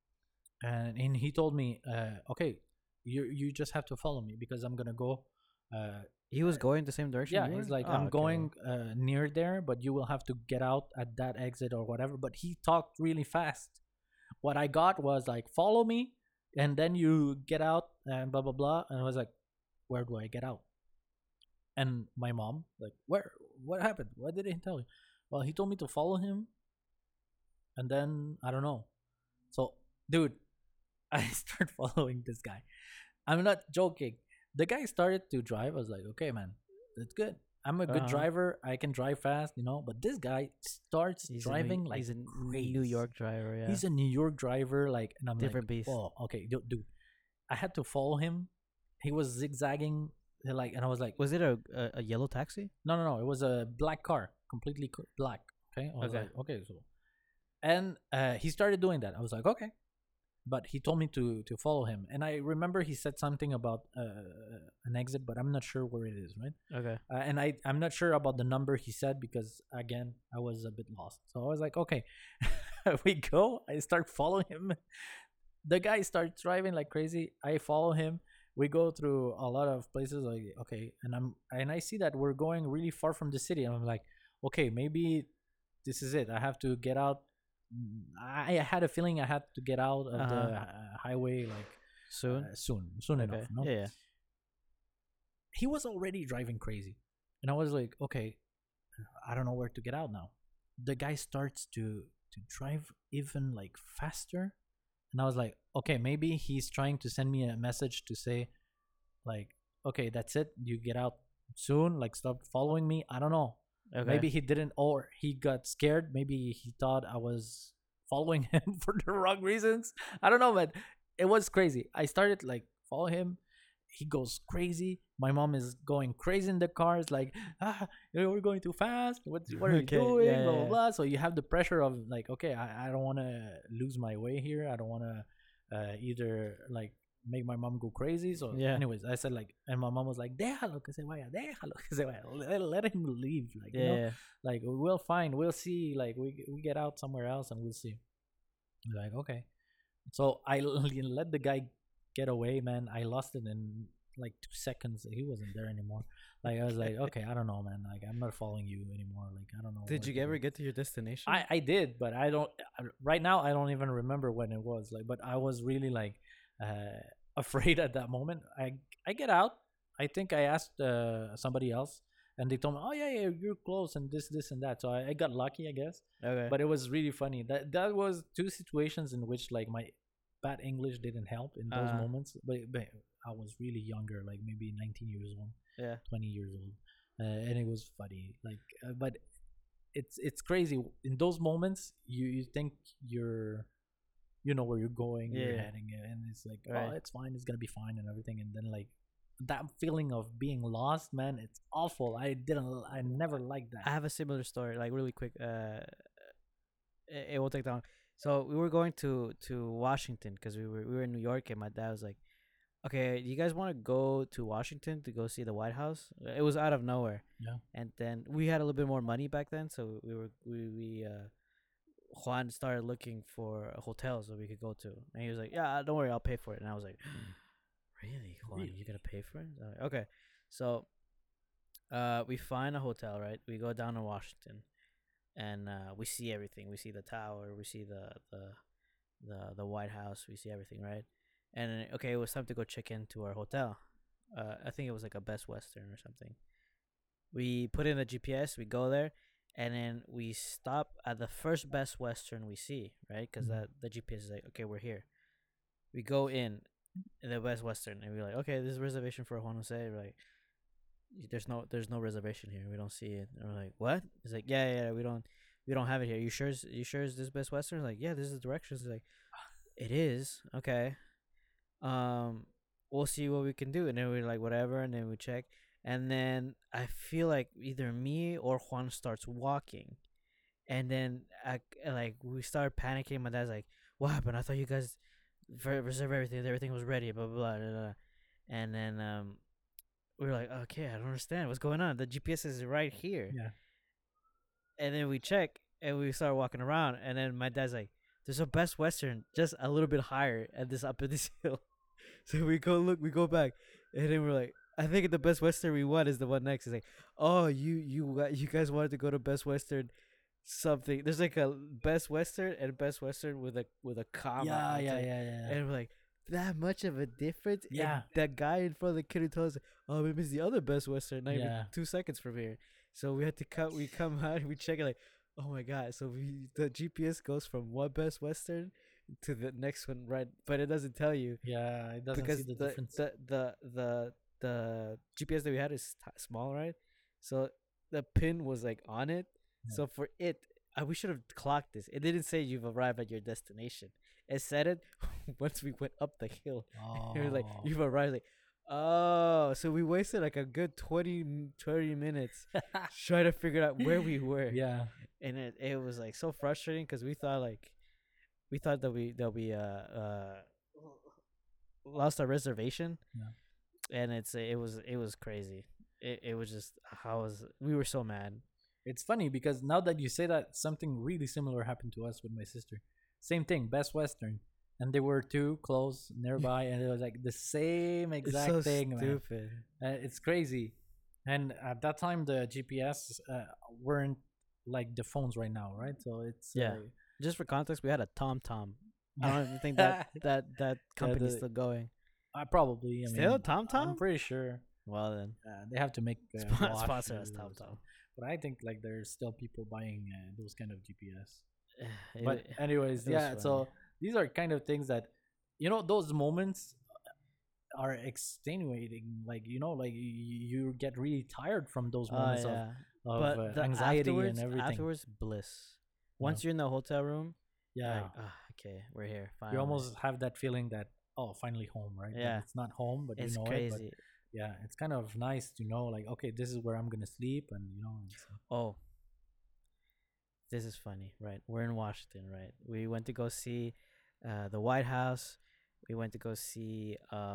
And he told me, okay, you just have to follow me because I'm gonna go. He was going the same direction. Yeah, you he's were? like, Oh, I'm okay, going near there, but you will have to get out at that exit or whatever. But he talked really fast. What I got was like, follow me, and then you get out and blah blah blah. And I was like, where do I get out? And my mom, like, where? What happened? What did he tell you? Well, he told me to follow him, and then I don't know. So, dude, I start following this guy. I'm not joking. The guy started to drive. I was like, okay, man, that's good. I'm a good Uh-huh. driver. I can drive fast, you know. But this guy starts He's driving like he's a crazy. New York driver. Yeah. He's a New York driver, like, and I'm Different like, beast. oh, okay, dude. I had to follow him. He was zigzagging, like, and I was like, Was it a yellow taxi? no. It was a black car, completely black. Okay, I was Okay. like, okay, so, and he started doing that. I was like, okay, but he told me to follow him, and I remember he said something about an exit, but I'm not sure where it is, right? Okay. And I'm not sure about the number he said because again I was a bit lost. So I was like, okay, we go. I start following him. The guy starts driving like crazy. I follow him. We go through a lot of places. Like, okay, and I see that we're going really far from the city. And I'm like, okay, maybe this is it. I have to get out. I had a feeling I had to get out of the highway like Soon. soon Okay. enough. No? Yeah. He was already driving crazy, and I was like, okay, I don't know where to get out now. The guy starts to drive even like faster, and I was like, okay, maybe he's trying to send me a message to say, like, okay, that's it, you get out soon, like, stop following me. I don't know. Okay. Maybe he didn't, or he got scared. Maybe he thought I was following him for the wrong reasons. I don't know, but it was crazy. I started like follow him. He goes crazy. My mom is going crazy in the car. It's like, we're going too fast. What are you Okay, doing? yeah, Blah blah yeah. blah. So you have the pressure of like, okay, I don't want to lose my way here. I don't want to either like make my mom go crazy. So Yeah. anyways, I said like, and my mom was like, déjalo que se vaya, déjalo que se vaya. Let him leave. Like, you know, Yeah. like we'll find, we'll see. Like we get out somewhere else and we'll see. Like, okay. So I let the guy get away, man. I lost it in like 2 seconds. He wasn't there anymore. Like I was like, okay, I don't know, man. Like I'm not following you anymore. Like I don't know. Did where you to ever go. get to your destination? I did, but I don't. Right now, I don't even remember when it was. Like, but I was really like afraid at that moment. I get out. I think I asked somebody else, and they told me, "Oh yeah, you're close," and this and that. So I got lucky, I guess. Okay. But it was really funny. That was 2 situations in which like my bad English didn't help in those moments. But I was really younger, like maybe 19 years old, yeah. 20 years old, and it was funny. Like, but it's crazy in those moments. You think you're you know where you're going, you're Yeah. heading, and it's like, oh, Right. it's fine, it's gonna be fine, and everything, and then like that feeling of being lost, man, it's awful. I never liked that. I have a similar story, like really quick. It won't take that long. So we were going to Washington because we were in New York, and my dad was like, "Okay, you guys want to go to Washington to go see the White House?" It was out of nowhere, Yeah. and then we had a little bit more money back then, so we Juan started looking for hotels that we could go to, and he was like, "Yeah, don't worry, I'll pay for it." And I was like, "Really, Juan? You Really? gonna pay for it?" I was like, okay, so we find a hotel, right? We go down to Washington, and we see everything. We see the tower. We see the White House. We see everything, right? And okay, it was time to go check into our hotel. I think it was like a Best Western or something. We put in the GPS. We go there, and then we stop at the first Best Western we see, right? Because Mhm. the GPS is like, okay, we're here. We go in the Best Western, and we're like, okay, this is a reservation for Juan Jose. We're like, there's no reservation here. We don't see it. And we're like, what? He's like, yeah, we don't have it here. You sure is this Best Western? Like, yeah, this is the directions. He's like, it is. Okay. Um, we'll see what we can do. And then we're like, whatever. And then we check. And then I feel like either me or Juan starts walking. And then like we start panicking. My dad's like, what happened? I thought you guys reserved everything. Everything was ready. Blah blah blah. Blah, blah. And then we were like, okay, I don't understand what's going on. The GPS is right here. Yeah. And then we check and we start walking around. And then my dad's like, there's a Best Western just a little bit higher at this up at this hill. So we go look, we go back, and then we're like, I think the Best Western we want is the one next. It's like, oh, you guys wanted to go to Best Western something. There's like a Best Western and Best Western with a comma. Yeah, It's yeah, like- yeah, yeah. And we're like, that much of a difference? And Yeah. that guy in front of the kid who told us, oh, maybe it's the other Best Western, not even Yeah. 2 seconds from here. So we had to cut. We come out and we check it like, oh my god. So the GPS goes from one Best Western to the next one, right? But it doesn't tell you Yeah, it doesn't because see the difference. the GPS that we had is small, right? So the pin was like on it. Yeah. So for it, we should have clocked this. It didn't say you've arrived at your destination. It said it once we went up the hill. Oh. It was like you've arrived. Like, oh, so we wasted like a good 30 minutes trying to figure out where we were. Yeah. And it was like so frustrating because we thought that we lost our reservation. Yeah. And it was crazy. It was just we were so mad. It's funny because now that you say that, something really similar happened to us with my sister. Same thing, Best Western, and they were too close nearby, and it was like the same exact It's so thing. Man. stupid. It's crazy. And at that time, the GPS weren't like the phones right now, right? So it's Yeah. Just for context, we had a TomTom. I don't even think that company's still going. Probably. I Still mean, TomTom? I'm pretty sure Well then, they have to make sponsor us watches or TomTom. something. But I think like there's still people buying those kind of GPS. It- But anyways, it was yeah. So these are kind of things that, those moments are extenuating. Like like you get really tired from those moments yeah. of But the anxiety and everything. Afterwards, bliss. Once you're in the hotel room, Yeah, like, okay, we're here. Finally. you almost have that feeling that finally home, right? That Yeah. it's not home, but It's you know crazy. it. But yeah, it's kind of nice to know, like, okay, this is where I'm gonna sleep, and Oh, this is funny, right? We're in Washington, right? We went to go see the White House. We went to go see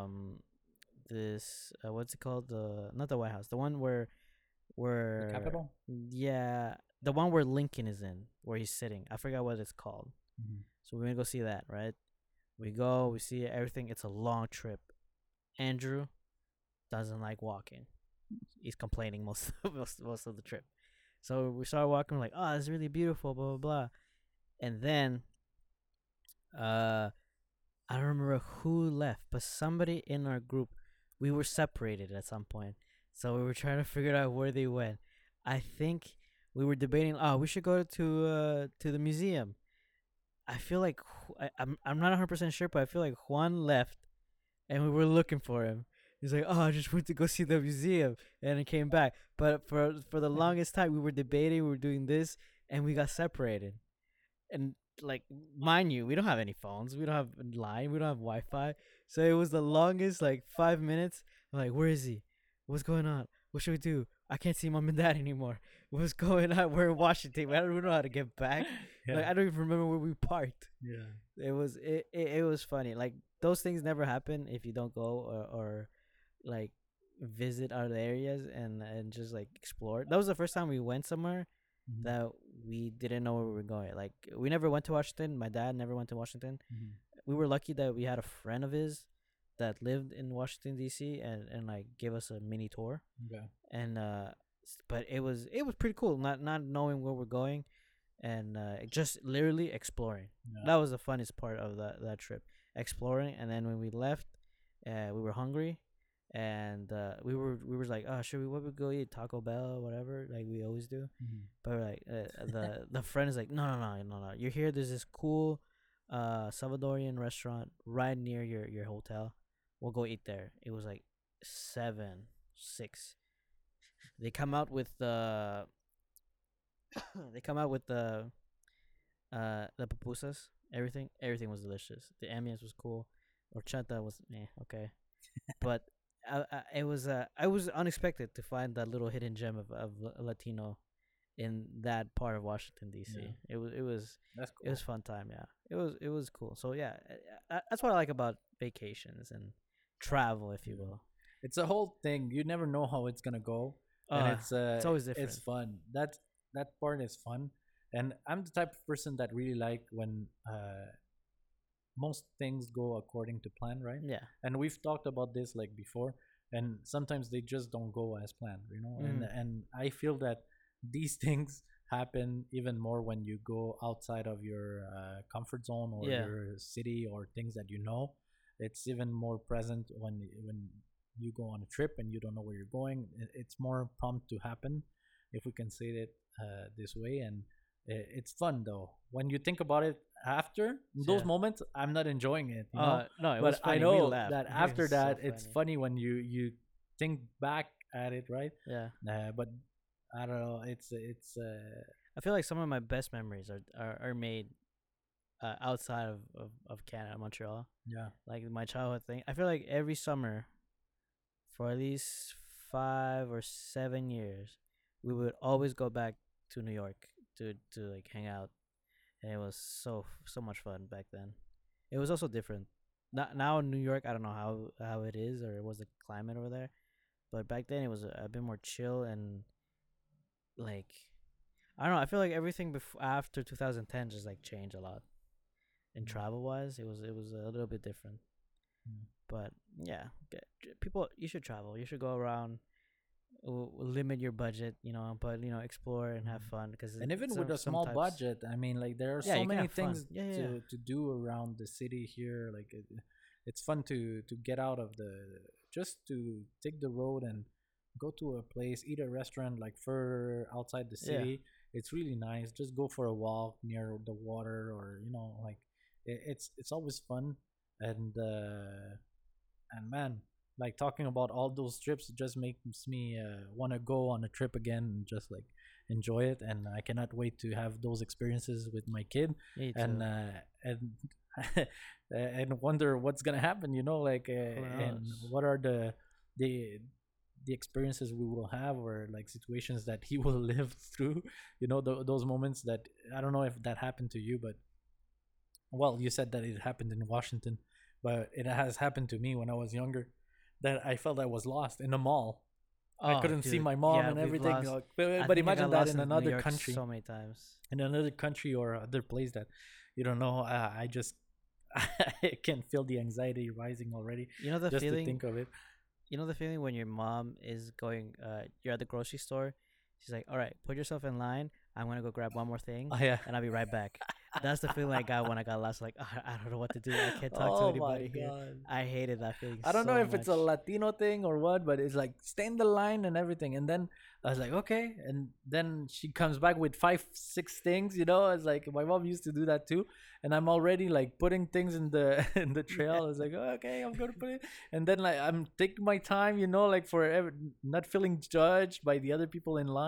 this what's it called? The not the White House, the one where the Capitol. Yeah, the one where Lincoln is in, where he's sitting. I forgot what it's called. Mhm. So we're gonna go see that, right? We go, we see everything. It's a long trip. Andrew doesn't like walking. He's complaining most of the trip. So we started walking, we're like, oh, it's really beautiful, blah blah blah. And then I don't remember who left, but somebody in our group, we were separated at some point. So we were trying to figure out where they went. I think we were debating, oh, we should go to the museum. I feel like I'm not 100% sure, but I feel like Juan left and we were looking for him. He's like, oh, I just went to go see the museum, and it came back. But for the longest time, we were debating, we were doing this, and we got separated. And like, mind you, we don't have any phones, we don't have line, we don't have Wi-Fi. So it was the longest, like, 5 minutes. I'm like, where is he? What's going on? What should we do? I can't see mom and dad anymore. What's going on? We're in Washington. I don't even know how to get back. Like, Yeah. I don't even remember where we parked. Yeah. It was funny. Like, those things never happen if you don't go, or like, visit other areas and just, like, explore. That was the first time we went somewhere Mhm. that we didn't know where we were going. Like, we never went to Washington. My dad never went to Washington. Mhm. We were lucky that we had a friend of his that lived in Washington D.C. and like gave us a mini tour. Okay. And but it was pretty cool, not knowing where we're going, and just literally exploring. Yeah. That was the funnest part of that trip, exploring. And then when we left, we were hungry, and we were like, oh, should we go eat Taco Bell or whatever, like we always do. Mhm. But we're like, the friend is like, no, you're here. There's this cool Salvadorian restaurant right near your hotel. We'll go eat there. It was like 7, 6. They come out with the they come out with the pupusas. Everything was delicious. The ambience was cool. Horchata was okay, but I was unexpected to find that little hidden gem of Latino in that part of Washington D.C. Yeah. That's It was fun time. Yeah, it was cool. So yeah, that's what I like about vacations and travel, if you Yeah. will. It's a whole thing. You never know how it's gonna go, and It's always different. it's fun. That part is fun, and I'm the type of person that really like when most things go according to plan, right? Yeah. And we've talked about this like before, and sometimes they just don't go as planned, you know. And I feel that these things happen even more when you go outside of your comfort zone or Yeah. your city or things that you know. It's even more present when you go on a trip and you don't know where you're going. It's more prompt to happen, if we can say it this way. And it's fun though when you think about it after in those Yeah. moments. I'm not enjoying it, you know. No, it But was I funny. We know laughed. that It after was so that it's funny. funny when you think back at it, right? Yeah. But I don't know, it's I feel like some of my best memories are made outside of Canada, Montreal. yeah. Like my childhood thing. I feel like every summer for at least 5 or 7 years, we would always go back to New York to like hang out, and it was so much fun back then. It was also different. Not now in New York, I don't know how it is or was the climate over there, but back then it was a bit more chill and like I don't know. I feel like everything after 2010 just like changed a lot. And travel wise, it was a little bit different. Mm. But yeah, people, you should travel. You should go around. Limit your budget, but explore and have fun. Because And even with a small budget, I mean, like there are Yeah, so you can many have fun. things Yeah, yeah. to do around the city here. Like it's fun to get out of the just to take the road and go to a place, eat a restaurant like further outside the Yeah. city. It's really nice. Just go for a walk near the water, or like it's always fun. And man, like talking about all those trips just makes me want to go on a trip again and just like enjoy it. And I cannot wait to have those experiences with my kid. Me too. And and wonder what's gonna happen, like and knows? what are the the experiences we will have, or like situations that he will live through, those moments that I don't know if that happened to you. But well, you said that it happened in Washington, but it has happened to me when I was younger, that I felt I was lost in a mall. I couldn't see Dude, my mom yeah, and we've everything. lost- Like, I but think I got imagine that lost in New another York country, so many times. or other place that you don't know. I just I can feel the anxiety rising already You know the just to feeling. think of it. You know the feeling when your mom is going. You're at the grocery store. She's like, "All right, put yourself in line. I'm gonna go grab one more thing, Oh yeah. and I'll be right back." That's the feeling I got when I got lost. Like, I don't know what to do. I can't talk to Oh anybody my here. god. I hated that feeling. I don't know so if it's a much. Latino thing or what, but it's like stay in the line and everything. And then I was like, okay. And then she comes back with 5, 6 things. It's like my mom used to do that too. And I'm already like putting things in the in the trail. I was like, oh, okay, I'm gonna put it. And then like I'm taking my time, like for not feeling judged by the other people in line,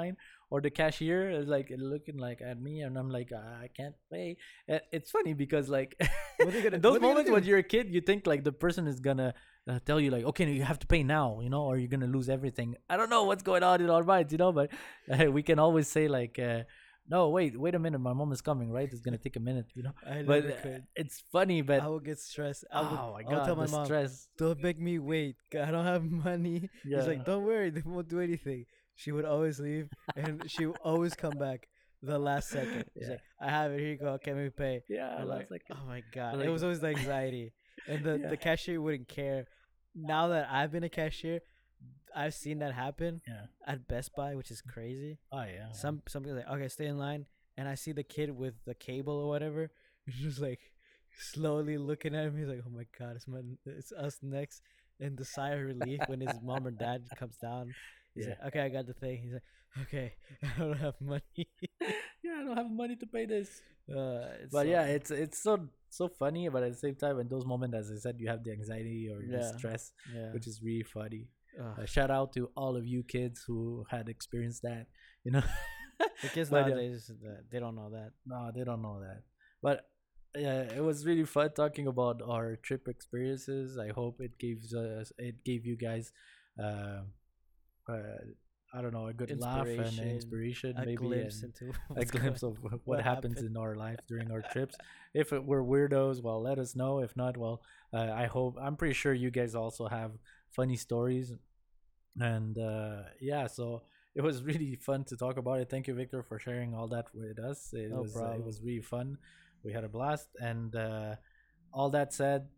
or the cashier is like looking like at me, and I'm like, I can't pay. It's funny because like What are they gonna? in those what are they gonna moments when do? you're a kid, you think like the person is gonna tell you like, okay, you have to pay now, you know, or you're gonna lose everything. I don't know what's going on in our minds, you know, but we can always say like, no, wait a minute, my mom is coming, right? It's gonna take a minute, you know. I But never could. it's funny, but I would get stressed. oh my I would tell god, my the mom, stress. "Don't make me wait. I don't have money." Yeah, He's like, "Don't worry, they won't do anything." She would always leave, and she would always come back the last second. She's yeah, like, "I have it. Here you go. Can we pay?" yeah. I'm like, That's like, "Oh my god!" It like was always the anxiety, and the yeah, the cashier wouldn't care. Now that I've been a cashier, I've seen that happen yeah. at Best Buy, which is crazy. Oh yeah. Some people like, okay, stay in line, and I see the kid with the cable or whatever. He's just like slowly looking at me. He's like, "Oh my god, it's us next." And the sigh of relief when his mom or dad comes down. He's Yeah. like, "Okay, I got the thing." He's like, "Okay, I don't have money." Yeah, I don't have money to pay this. It's But so, yeah, it's so funny. But at the same time, in those moments, as I said, you have the anxiety or the yeah, stress, yeah. which is really funny. Ugh. Shout out to all of you kids who had experienced that. You know, The kids but nowadays, they don't know that. no, they don't know that. But yeah, it was really fun talking about our trip experiences. I hope it gave you guys, uh, uh, I don't know, a good laugh and Inspiration, inspiration, a maybe, glimpse and into a what's glimpse going, of what what happens happened. in our life during our trips. If it were weirdos, well, let us know. If not, well, I'm pretty sure you guys also have funny stories. And yeah, so it was really fun to talk about it. Thank you, Victor, for sharing all that with us. No It problem. was really fun. We had a blast, and all that said,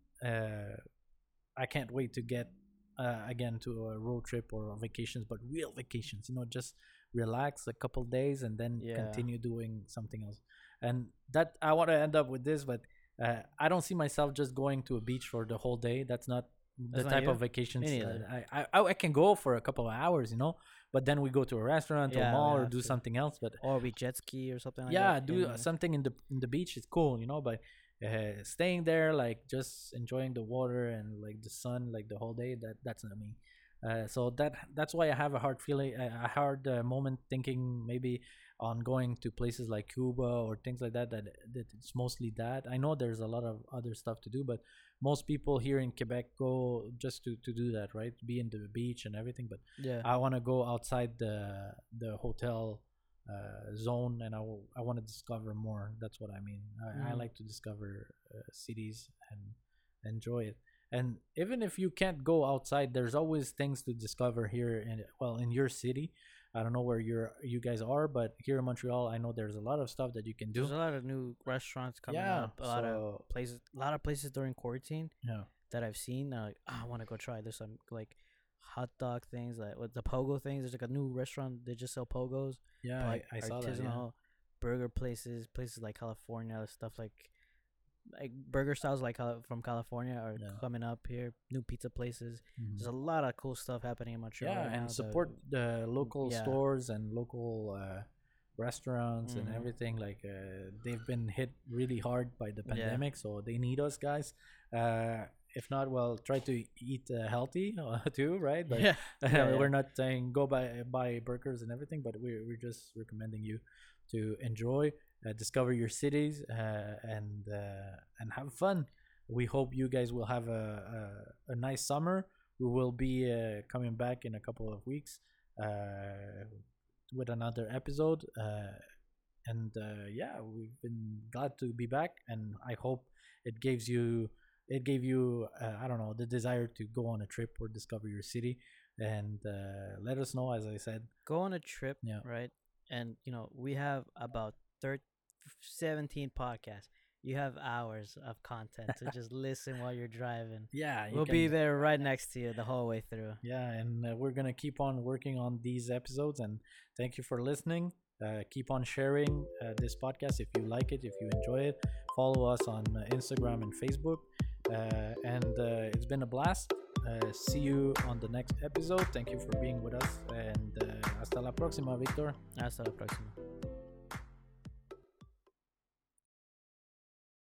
I can't wait to get again to a road trip or vacations, but real vacations. You know, just relax a couple days and then Yeah. continue doing something else. And that I want to end up with this, but I don't see myself just going to a beach for the whole day. That's not the That's not type you? of vacations Me neither. I can go for a couple of hours, you know, but then we go to a restaurant or Yeah, we mall or have do to. something else. But Or we jet ski or something like yeah, that. do something in the beach is cool, you know, but staying there like just enjoying the water and like the sun like the whole day, that's not me. So that's why I have a hard feeling, a hard moment thinking maybe on going to places like Cuba or things like that, that it's mostly that. I know there's a lot of other stuff to do, but most people here in Quebec go just to do that, right? Be in the beach and everything. But Yeah. I want to go outside the hotel zone, and I want to discover more. That's what I mean. I Mhm. like to discover cities and enjoy it. And even if you can't go outside, there's always things to discover here in your city. I don't know where you guys are, but here in Montreal, I know there's a lot of stuff that you can do. There's a lot of new restaurants coming Yeah, up. A so lot of places during quarantine yeah, that I've seen. Like, I want to go try. There's some like hot dog things, like with the pogo things. There's like a new restaurant. They just sell pogos. yeah, Like I saw that. Yeah, artisanal burger places like California, stuff like burger styles like from California are Yeah. coming up here. New pizza places. Mhm. There's a lot of cool stuff happening in Montreal Yeah, right now. and support the local yeah. stores and local restaurants and Mhm. everything. Like they've been hit really hard by the Yeah. pandemic, so they need us, guys. If not, well, try to eat healthy too, right? But Yeah. Yeah, we're yeah. not saying go buy burgers and everything, but we're just recommending you to enjoy, discover your cities, and have fun. We hope you guys will have a nice summer. We will be coming back in a couple of weeks with another episode. And yeah, we've been glad to be back, and I hope it gave you I don't know, the desire to go on a trip or discover your city. And let us know, as I said. Go on a trip, Yeah. right? And we have about 17 podcasts. You have hours of content to just listen while you're driving. Yeah, you We'll can, be there right next to you the whole way through. yeah, and we're gonna keep on working on these episodes. And thank you for listening. Keep on sharing this podcast if you like it, if you enjoy it. Follow us on Instagram and Facebook. And it's been a blast. See you on the next episode. Thank you for being with us. And hasta la próxima, Victor. Hasta la próxima.